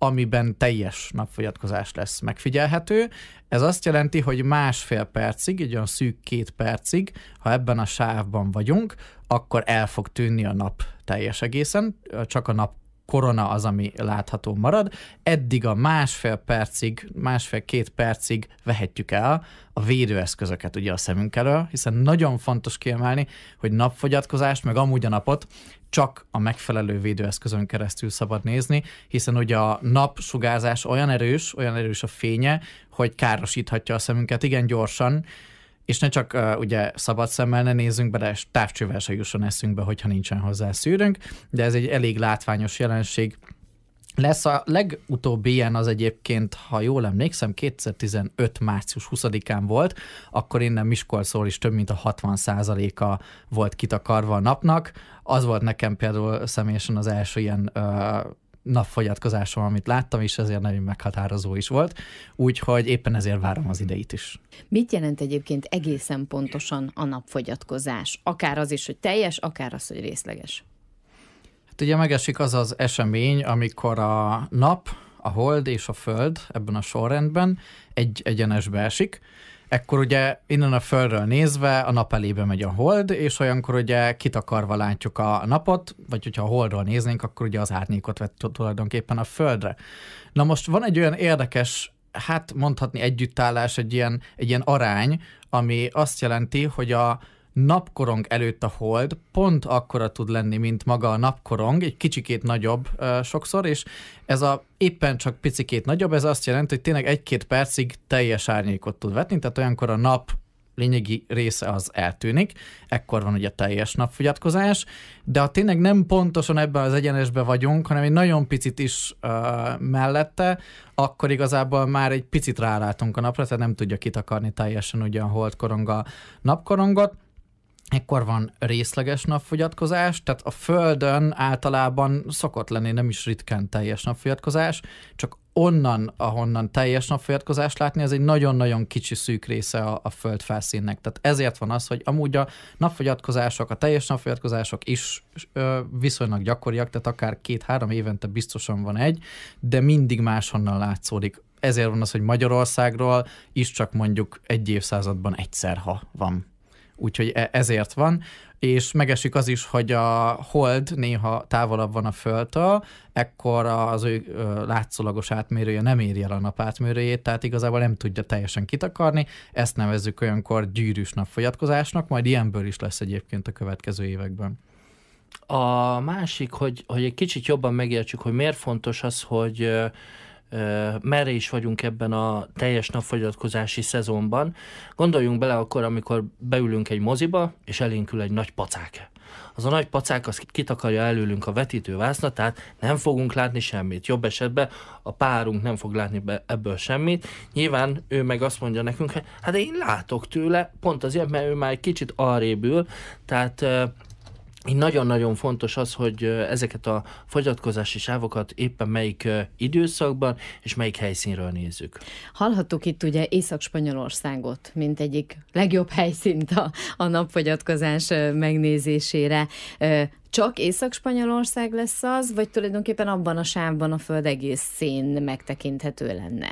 amiben teljes napfogyatkozás lesz megfigyelhető. Ez azt jelenti, hogy 1,5 percig, egy olyan szűk 2 percig, ha ebben a sávban vagyunk, akkor el fog tűnni a nap teljes egészen, csak a nap korona az, ami látható marad. Eddig a 1,5 percig, 1,5-2 percig vehetjük el a védőeszközöket ugye a szemünk elől, hiszen nagyon fontos kiemelni, hogy napfogyatkozást, meg amúgy a napot csak a megfelelő védőeszközön keresztül szabad nézni, hiszen ugye a napsugárzás olyan erős a fénye, hogy károsíthatja a szemünket igen gyorsan, és ne csak ugye szabad szemmel ne nézzünk be, de távcsővel se jusson eszünkbe, hogyha nincsen hozzá szűrőnk, de ez egy elég látványos jelenség. Lesz a legutóbbi ilyen az egyébként, ha jól emlékszem, 2015. március 20-án volt, akkor innen Miskolcról is több mint a 60%-a volt kitakarva a napnak. Az volt nekem például személyesen az első ilyen napfogyatkozásom, amit láttam, és ezért nagyon meghatározó is volt, úgyhogy éppen ezért várom az ideit is. Mit jelent egyébként egészen pontosan a napfogyatkozás? Akár az is, hogy teljes, akár az, hogy részleges. Hát ugye megesik az az esemény, amikor a nap, a hold és a föld ebben a sorrendben egy egyenesbe esik. Ekkor ugye innen a földről nézve a nap elébe megy a hold, és olyankor ugye kitakarva látjuk a napot, vagy hogyha a holdról néznénk, akkor ugye az árnyékot vett tulajdonképpen a földre. Na most van egy olyan érdekes, hát mondhatni együttállás, egy ilyen arány, ami azt jelenti, hogy a napkorong előtt a hold pont akkora tud lenni, mint maga a napkorong, egy kicsikét nagyobb sokszor, és ez a éppen csak picikét nagyobb, ez azt jelenti, hogy tényleg 1-2 percig teljes árnyékot tud vetni, tehát olyankor a nap lényegi része az eltűnik, ekkor van ugye teljes napfogyatkozás, de ha tényleg nem pontosan ebben az egyenesben vagyunk, hanem egy nagyon picit is mellette, akkor igazából már egy picit rálátunk a napra, tehát nem tudja kitakarni teljesen ugye a holdkorong a napkorongot. Ekkor van részleges napfogyatkozás, tehát a Földön általában szokott lenni nem is ritkán teljes napfogyatkozás, csak onnan, ahonnan teljes napfogyatkozást látni, ez egy nagyon-nagyon kicsi szűk része a Föld felszínnek. Tehát ezért van az, hogy amúgy a napfogyatkozások, a teljes napfogyatkozások is viszonylag gyakoriak, tehát akár 2-3 évente biztosan van egy, de mindig máshonnan látszódik. Ezért van az, hogy Magyarországról is csak mondjuk egy évszázadban egyszer, ha van. Úgyhogy ezért van, és megesik az is, hogy a hold néha távolabb van a Földtől, ekkor az ő látszólagos átmérője nem éri el a nap átmérőjét, tehát igazából nem tudja teljesen kitakarni, ezt nevezzük olyankor gyűrűs napfogyatkozásnak, majd ilyenből is lesz egyébként a következő években. A másik, hogy egy kicsit jobban megértsük, hogy miért fontos az, hogy merre is vagyunk ebben a teljes napfogyatkozási szezonban. Gondoljunk bele akkor, amikor beülünk egy moziba, és elénk ül egy nagy pacák. Az a nagy pacák az kitakarja előlünk a vetítővásznat, tehát nem fogunk látni semmit. Jobb esetben a párunk nem fog látni ebből semmit. Nyilván ő meg azt mondja nekünk, hogy hát én látok tőle, pont azért, mert ő már egy kicsit arrébb ül, tehát így nagyon-nagyon fontos az, hogy ezeket a fogyatkozási sávokat éppen melyik időszakban és melyik helyszínről nézzük. Hallhattuk itt ugye Észak-Spanyolországot, mint egyik legjobb helyszínt a napfogyatkozás megnézésére. Csak Észak-Spanyolország lesz az, vagy tulajdonképpen abban a sávban a Föld egész szín megtekinthető lenne?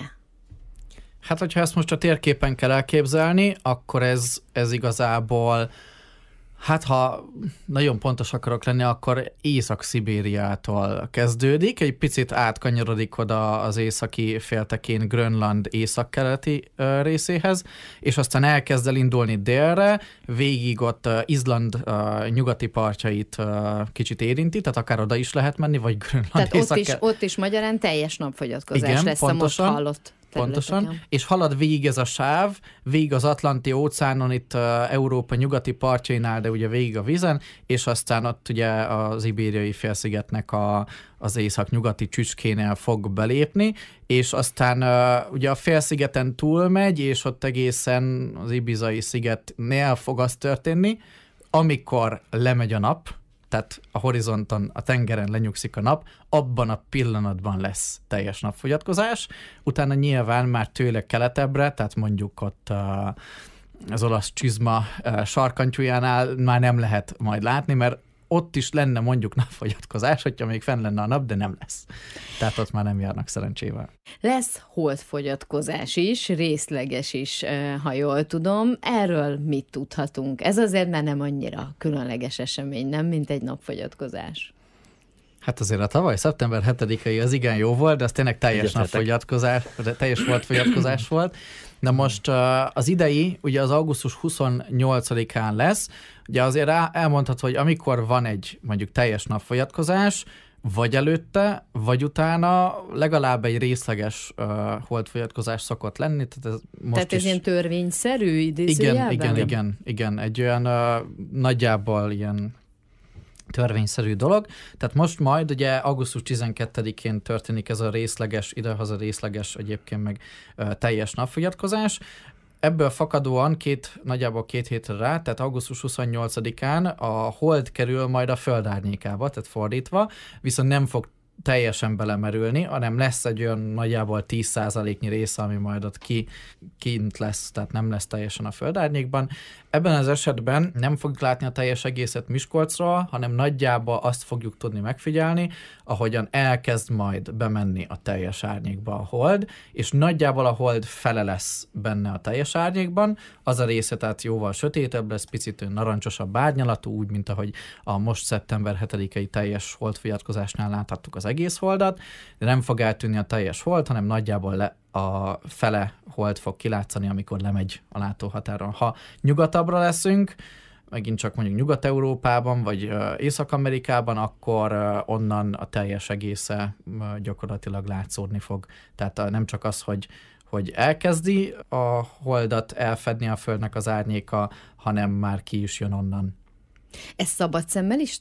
Hát, hogyha ezt most a térképen kell elképzelni, akkor ez igazából, hát ha nagyon pontos akarok lenni, akkor Észak-Szibériától kezdődik, egy picit átkanyarodik oda az északi féltekén Grönland északkeleti részéhez, és aztán elkezd elindulni délre, végig ott Izland nyugati partjait kicsit érinti, tehát akár oda is lehet menni, vagy Grönland tehát ott is magyarán teljes napfogyatkozás. Igen, lesz pontosan, a most hallott. Pontosan, és halad végig ez a sáv, végig az Atlanti-óceánon, itt Európa nyugati partjainál, de ugye végig a vízen, és aztán ott ugye az Ibériai félszigetnek az észak-nyugati csücskénél fog belépni, és aztán ugye a félszigeten túlmegy, és ott egészen az Ibizai szigetnél fog az történni, amikor lemegy a nap, tehát a horizonton, a tengeren lenyugszik a nap, abban a pillanatban lesz teljes napfogyatkozás, utána nyilván már tőle keletebbre, tehát mondjuk ott az olasz csizma sarkantyújánál már nem lehet majd látni, mert ott is lenne mondjuk napfogyatkozás, hogyha még fenn lenne a nap, de nem lesz. Tehát ott már nem járnak szerencsével. Lesz holdfogyatkozás is, részleges is, ha jól tudom. Erről mit tudhatunk? Ez azért már nem annyira különleges esemény, nem, mint egy napfogyatkozás. Hát azért a tavaly szeptember 7-i az igen jó volt, de az tényleg teljes napfogyatkozás, teljes holdfogyatkozás volt. De most az idei, ugye az augusztus 28-án lesz, ugye azért elmondható, hogy amikor van egy mondjuk teljes napfogyatkozás, vagy előtte, vagy utána legalább egy részleges holdfogyatkozás szokott lenni. Tehát ez ilyen törvényszerű idézőjelben? Igen. Egy olyan nagyjából ilyen törvényszerű dolog. Tehát most majd ugye augusztus 12-én történik ez a részleges, idehaza részleges, egyébként meg teljes napfogyatkozás. Ebből fakadóan nagyjából 2 hétre rá, tehát augusztus 28-án a hold kerül majd a föld árnyékába, tehát fordítva, viszont nem fog teljesen belemerülni, hanem lesz egy olyan nagyjából 10%-nyi része, ami majd ott kint lesz, tehát nem lesz teljesen a földárnyékban. Ebben az esetben nem fogjuk látni a teljes egészet Miskolcról, hanem nagyjából azt fogjuk tudni megfigyelni, ahogyan elkezd majd bemenni a teljes árnyékba a hold, és nagyjából a hold fele lesz benne a teljes árnyékban, az a része tehát jóval sötétebb lesz, picit narancsosabb árnyalatú, úgy, mint ahogy a most szeptember 7-i teljes holdfogyatkozásnál láthattuk az egész holdat, de nem fog eltűnni a teljes hold, hanem nagyjából a fele hold fog kilátszani, amikor lemegy a látóhatáron. Ha nyugatabbra leszünk, megint csak mondjuk Nyugat-Európában, vagy Észak-Amerikában, akkor onnan a teljes egésze gyakorlatilag látszódni fog. Tehát nem csak az, hogy elkezdi a holdat elfedni a földnek az árnyéka, hanem már ki is jön onnan. Ez szabad szemmel is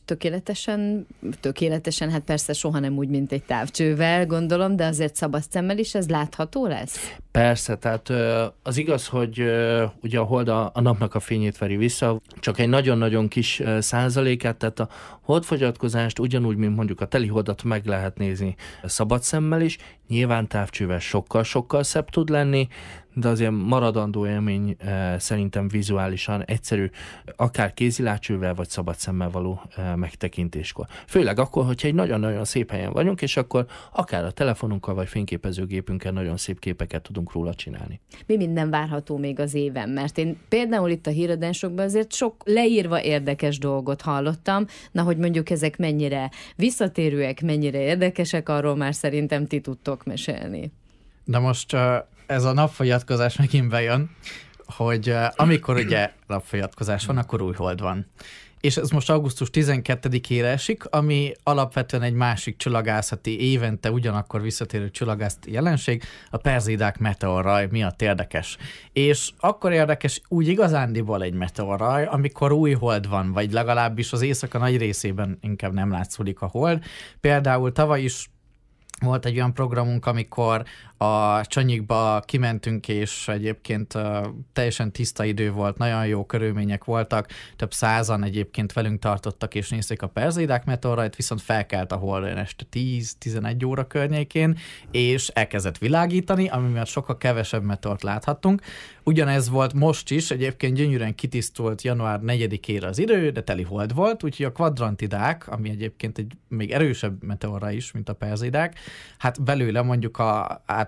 tökéletesen, hát persze soha nem úgy, mint egy távcsővel, gondolom, de azért szabad szemmel is ez látható lesz? Persze, tehát az igaz, hogy ugye a hold a napnak a fényét veri vissza, csak egy nagyon-nagyon kis százalékát, tehát a holdfogyatkozást ugyanúgy, mint mondjuk a teli holdat meg lehet nézni szabad szemmel is, nyilván távcsővel sokkal-sokkal szebb tud lenni, de azért maradandó élmény szerintem vizuálisan egyszerű, akár kézilátcsővel vagy szabad szemmel való megtekintéskor. Főleg akkor, hogyha egy nagyon-nagyon szép helyen vagyunk, és akkor akár a telefonunkkal vagy fényképezőgépünkkel nagyon szép képeket tudunk róla csinálni. Mi minden várható még az éven? Mert én például itt a híradásokban azért sok leírva érdekes dolgot hallottam, na hogy mondjuk ezek mennyire visszatérőek, mennyire érdekesek, arról már szerintem ti tudtok mesélni. De most ez a napfogyatkozás megint bejön, hogy amikor ugye napfogyatkozás van, akkor új hold van. És ez most augusztus 12-ére esik, ami alapvetően egy másik csillagászati, évente ugyanakkor visszatérő csillagászati jelenség, a Perseidák meteorraj miatt érdekes. És akkor érdekes úgy igazándiból egy meteorraj, amikor új hold van, vagy legalábbis az éjszaka nagy részében inkább nem látszódik a hold. Például tavaly is volt egy olyan programunk, amikor a Csanyikba kimentünk, és egyébként teljesen tiszta idő volt, nagyon jó körülmények voltak, több 100-an egyébként velünk tartottak, és nézték a Perseidák meteorrajt, viszont felkelt a hold este 10-11 óra környékén, és elkezdett világítani, ami miatt sokkal kevesebb meteort láthattunk. Ugyanez volt most is, egyébként gyönyörűen kitisztult január 4-ére az idő, de teli hold volt, úgyhogy a Quadrantidák, ami egyébként egy még erősebb meteora is, mint a Perseidák, hát belőle mondjuk átlag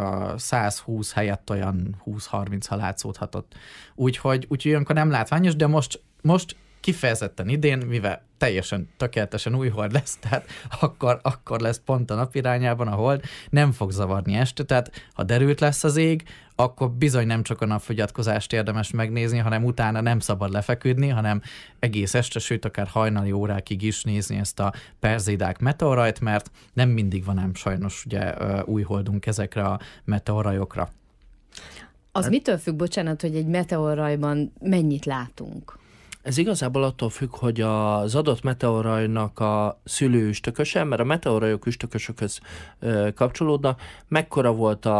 120 helyett olyan 20-30 látszódhatott. Úgyhogy olyankor nem látványos, de most kifejezetten idén, mivel teljesen tökéletesen új hold lesz, tehát akkor lesz pont a nap irányában a hold, nem fog zavarni este, tehát ha derült lesz az ég, akkor bizony nem csak a napfogyatkozást érdemes megnézni, hanem utána nem szabad lefeküdni, hanem egész este, sőt akár hajnali órákig is nézni ezt a Perseidák meteorrajt, mert nem mindig van ám sajnos ugye új holdunk ezekre a meteorrajokra. Az mitől függ, bocsánat, hogy egy meteorrajban mennyit látunk? Ez igazából attól függ, hogy az adott meteorrajnak a szülő üstököse, mert a meteorrajok üstökösökhöz kapcsolódnak, mekkora volt a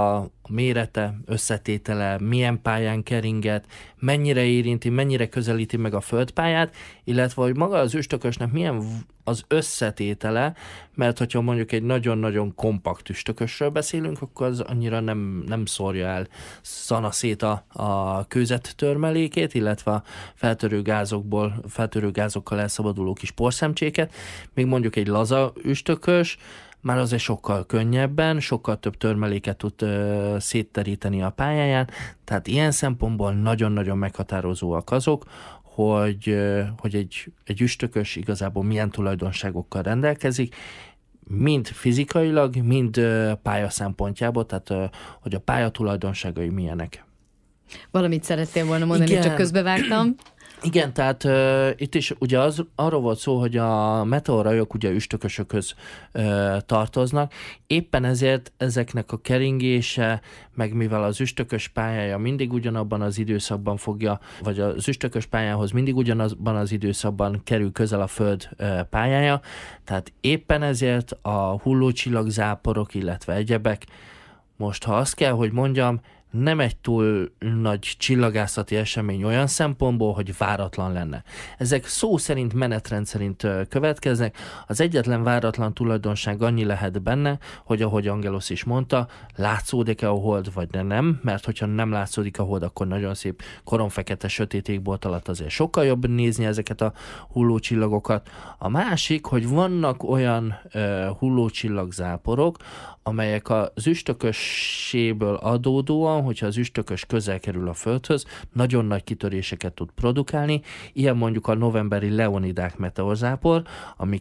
a mérete, összetétele, milyen pályán keringet, mennyire érinti, mennyire közelíti meg a földpályát, illetve hogy maga az üstökösnek milyen az összetétele, mert hogyha mondjuk egy nagyon-nagyon kompakt üstökösről beszélünk, akkor az annyira nem szórja el szanaszét a kőzet törmelékét, illetve a feltörő gázokkal elszabaduló kis porszemcséket, még mondjuk egy laza üstökös, már azért sokkal könnyebben, sokkal több törmeléket tud szétteríteni a pályáján, tehát ilyen szempontból nagyon-nagyon meghatározóak azok, hogy egy üstökös igazából milyen tulajdonságokkal rendelkezik, mind fizikailag, mind pálya szempontjából, tehát hogy a pálya tulajdonságai milyenek. Valamit szerettél volna mondani, igen. Csak közbevágtam. Igen, tehát itt is ugye arról volt szó, hogy a meteorrajok ugye üstökösökhöz tartoznak, éppen ezért ezeknek a keringése, meg mivel az üstökös pályája mindig ugyanabban az időszakban fogja, vagy az üstökös pályához mindig ugyanabban az időszakban kerül közel a Föld pályája, tehát éppen ezért a hullócsillagzáporok, illetve egyebek, most ha azt kell, hogy mondjam, nem egy túl nagy csillagászati esemény olyan szempontból, hogy váratlan lenne. Ezek szó szerint, menetrend szerint következnek. Az egyetlen váratlan tulajdonság annyi lehet benne, hogy ahogy Angelos is mondta, látszódik-e a hold, vagy nem, mert hogyha nem látszódik a hold, akkor nagyon szép koromfekete sötét égbolt alatt azért sokkal jobb nézni ezeket a hullócsillagokat. A másik, hogy vannak olyan hullócsillagzáporok, amelyek az üstököséből adódóan, hogyha az üstökös közel kerül a Földhöz, nagyon nagy kitöréseket tud produkálni, ilyen mondjuk a novemberi Leonidák meteorzápor, ami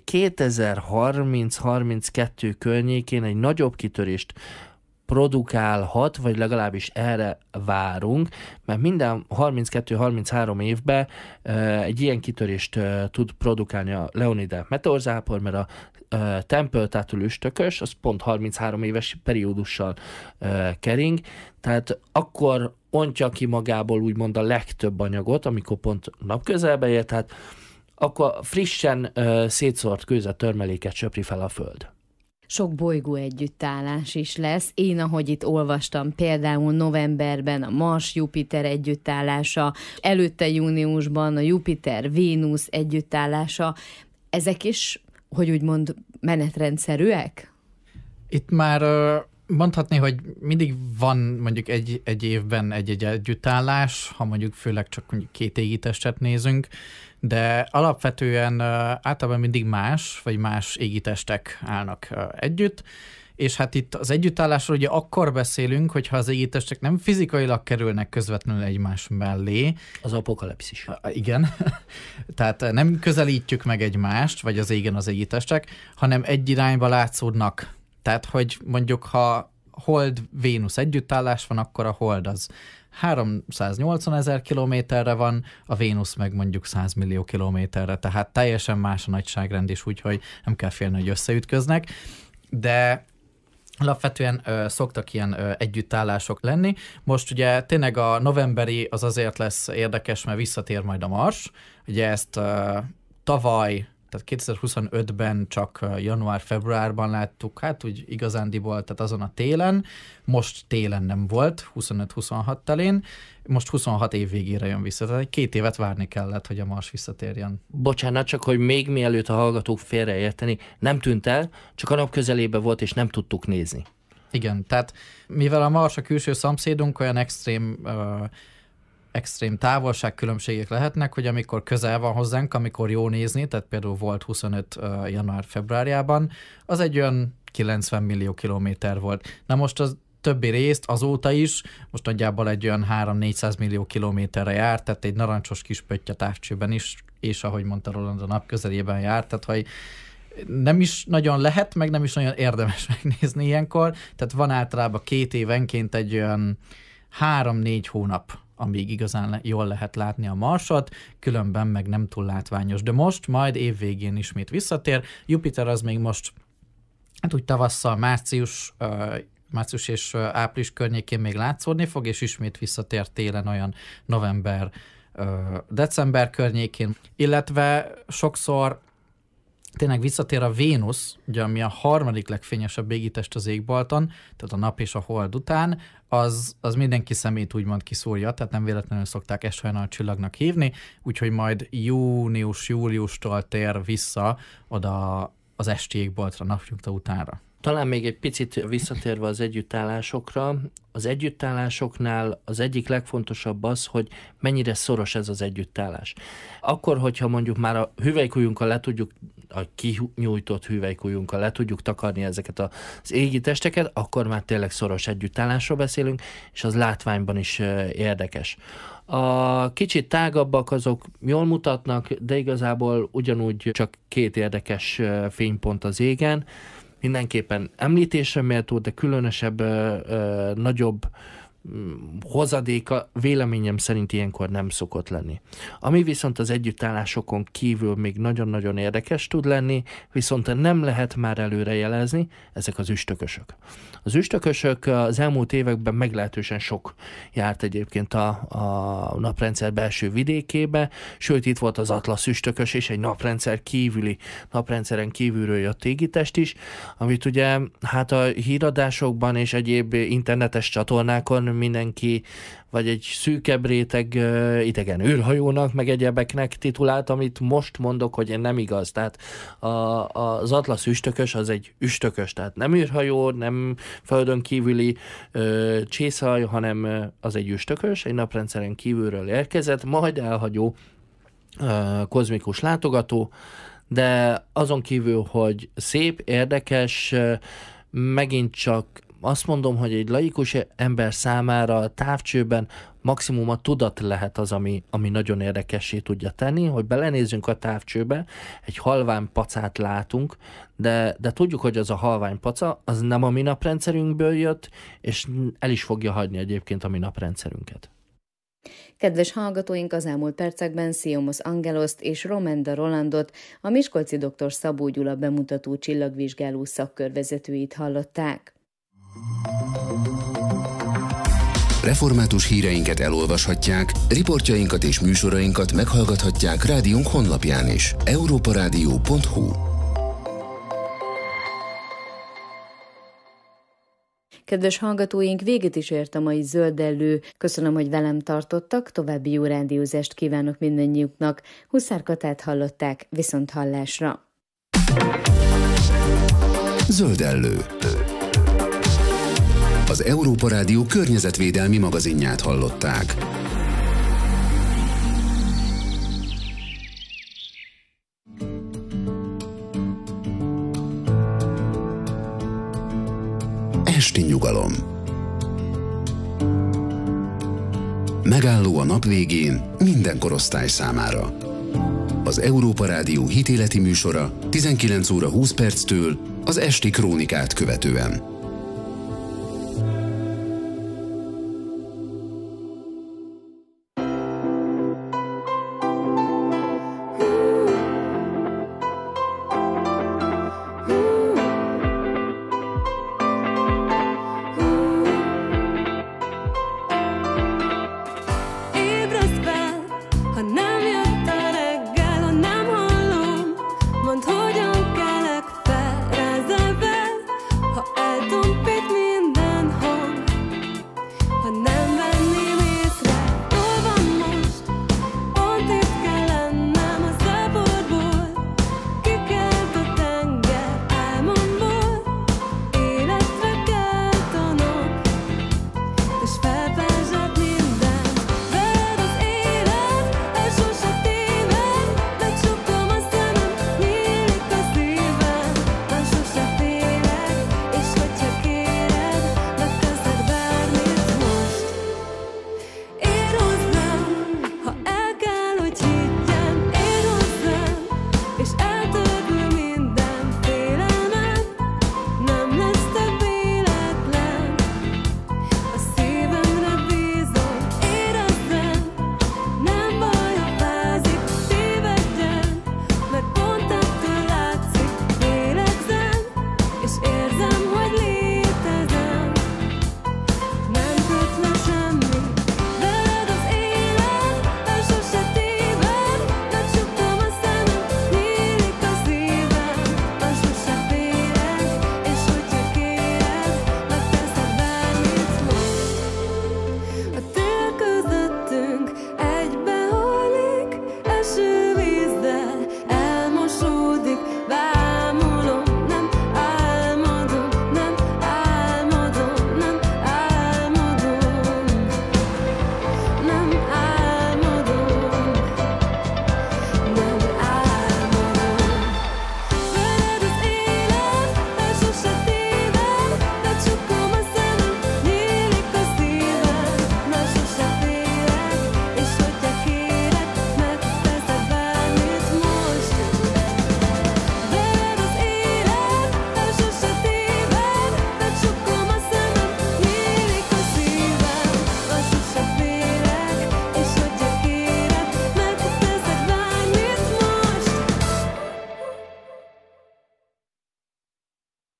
2030-32 környékén egy nagyobb kitörést produkálhat, vagy legalábbis erre várunk, mert minden 32-33 évben egy ilyen kitörést tud produkálni a Leonidák meteorzápor, mert a Tempel-tátül üstökös, az pont 33 éves periódussal kering, tehát akkor ontja ki magából úgymond a legtöbb anyagot, amikor pont napközelbe ér, tehát akkor frissen szétszórt kőzettörmeléket söpri fel a Föld. Sok bolygó együttállás is lesz. Én, ahogy itt olvastam, például novemberben a Mars-Jupiter együttállása, előtte júniusban a Jupiter-Vénusz együttállása. Ezek is, hogy úgymond menetrendszerűek? Itt már mondhatni, hogy mindig van mondjuk egy évben egy együttállás, ha mondjuk főleg csak mondjuk 2 égitestet nézünk, de alapvetően általában mindig más égitestek állnak együtt, és hát itt az együttállásról ugye akkor beszélünk, hogyha az égitestek nem fizikailag kerülnek közvetlenül egymás mellé. Az apokalipszis. Igen. Tehát nem közelítjük meg egymást, vagy az égen az égitestek, hanem egy irányba látszódnak. Tehát, hogy mondjuk ha Hold-Vénusz együttállás van, akkor a Hold az 380 000 kilométerre van, a Vénusz meg mondjuk 100 millió kilométerre, tehát teljesen más a nagyságrend is, úgyhogy nem kell félni, hogy összeütköznek, de alapvetően szoktak ilyen együttállások lenni. Most ugye tényleg a novemberi az azért lesz érdekes, mert visszatér majd a Mars. Ugye ezt tavaly, tehát 2025-ben csak január-februárban láttuk, hát úgy igazándiból, tehát azon a télen, most télen nem volt, 25-26 telén, most 26 év végére jön vissza, tehát 2 évet várni kellett, hogy a Mars visszatérjen. Bocsánat, csak hogy még mielőtt a hallgatók félreérteni, nem tűnt el, csak a nap közelébe volt, és nem tudtuk nézni. Igen, tehát mivel a Mars a külső szomszédunk, olyan extrém távolságkülönbségek lehetnek, hogy amikor közel van hozzánk, amikor jó nézni, tehát például volt 25 január-februárjában, az egy olyan 90 millió kilométer volt. Na most az többi részt azóta is, most nagyjából egy olyan 300-400 millió kilométerre járt, tehát egy narancsos kis pötty a távcsőben is, és ahogy mondta Roland, a nap közelében járt, tehát hogy nem is nagyon lehet, meg nem is nagyon érdemes megnézni ilyenkor, tehát van általában 2 évenként egy olyan 3-4 hónap, amíg igazán jól lehet látni a Marsot, különben meg nem túl látványos. De most majd évvégén ismét visszatér. Jupiter az még most, hát úgy tavasszal, március és április környékén még látszódni fog, és ismét visszatér télen olyan november, december környékén. Illetve sokszor Tényleg visszatér a Vénusz, ugye, ami a harmadik legfényesebb égitest az égbolton, tehát a nap és a hold után, az mindenki szemét úgymond kiszúrja, tehát nem véletlenül szokták esthajnal csillagnak hívni, úgyhogy majd június-júliustól tér vissza oda az esti égboltra napnyugta utánra. Talán még egy picit visszatérve az együttállásokra, az együttállásoknál az egyik legfontosabb az, hogy mennyire szoros ez az együttállás. Akkor, hogyha mondjuk már a hüvelykujjunkkal a kinyújtott hüvelykujjunkkal le tudjuk takarni ezeket az égi testeket, akkor már tényleg szoros együttállásról beszélünk, és az látványban is érdekes. A kicsit tágabbak azok jól mutatnak, de igazából ugyanúgy csak 2 érdekes fénypont az égen. Mindenképpen említésre méltó, de különösebb, nagyobb hozadéka véleményem szerint ilyenkor nem szokott lenni. Ami viszont az együttállásokon kívül még nagyon-nagyon érdekes tud lenni, viszont nem lehet már előrejelezni, ezek az üstökösök. Az üstökösök az elmúlt években meglehetősen sok járt egyébként a naprendszer belső vidékébe, sőt itt volt az Atlasz üstökös és egy naprendszeren kívülről jött égitest is, amit ugye hát a híradásokban és egyéb internetes csatornákon mindenki vagy egy szűkebb réteg idegen űrhajónak, meg egyebeknek titulált, amit most mondok, hogy nem igaz. Tehát az Atlasz üstökös az egy üstökös, tehát nem űrhajó, nem földön kívüli csészaj, hanem az egy üstökös, egy naprendszeren kívülről érkezett, majd elhagyó kozmikus látogató, de azon kívül, hogy szép, érdekes, megint csak azt mondom, hogy egy laikus ember számára a távcsőben maximum a tudat lehet az, ami nagyon érdekessé tudja tenni, hogy belenézzünk a távcsőbe, egy halvány pacát látunk, de tudjuk, hogy az a halvány paca, az nem a mi naprendszerünkből jött, és el is fogja hagyni egyébként a mi naprendszerünket. Kedves hallgatóink, az elmúlt percekben Sziomos Angeloszt és Romenda Rolandot, a miskolci dr. Szabó Gyula bemutató csillagvizsgáló szakkörvezetőit hallották. Református híreinket elolvashatják, riportjainkat és műsorainkat meghallgathatják rádiónk honlapján is. europaradio.hu. Kedves hallgatóink, véget is ért a mai Zöldellő. Köszönöm, hogy velem tartottak, további jó rádiózást kívánok mindannyiuknak. Huszár Katát hallották, viszont hallásra. Zöldellő. Az Európa Rádió környezetvédelmi magazinját hallották. Esti nyugalom. Megálló a nap végén minden korosztály számára. Az Európa Rádió hitéleti műsora 19 óra 20 perctől az esti krónikát követően.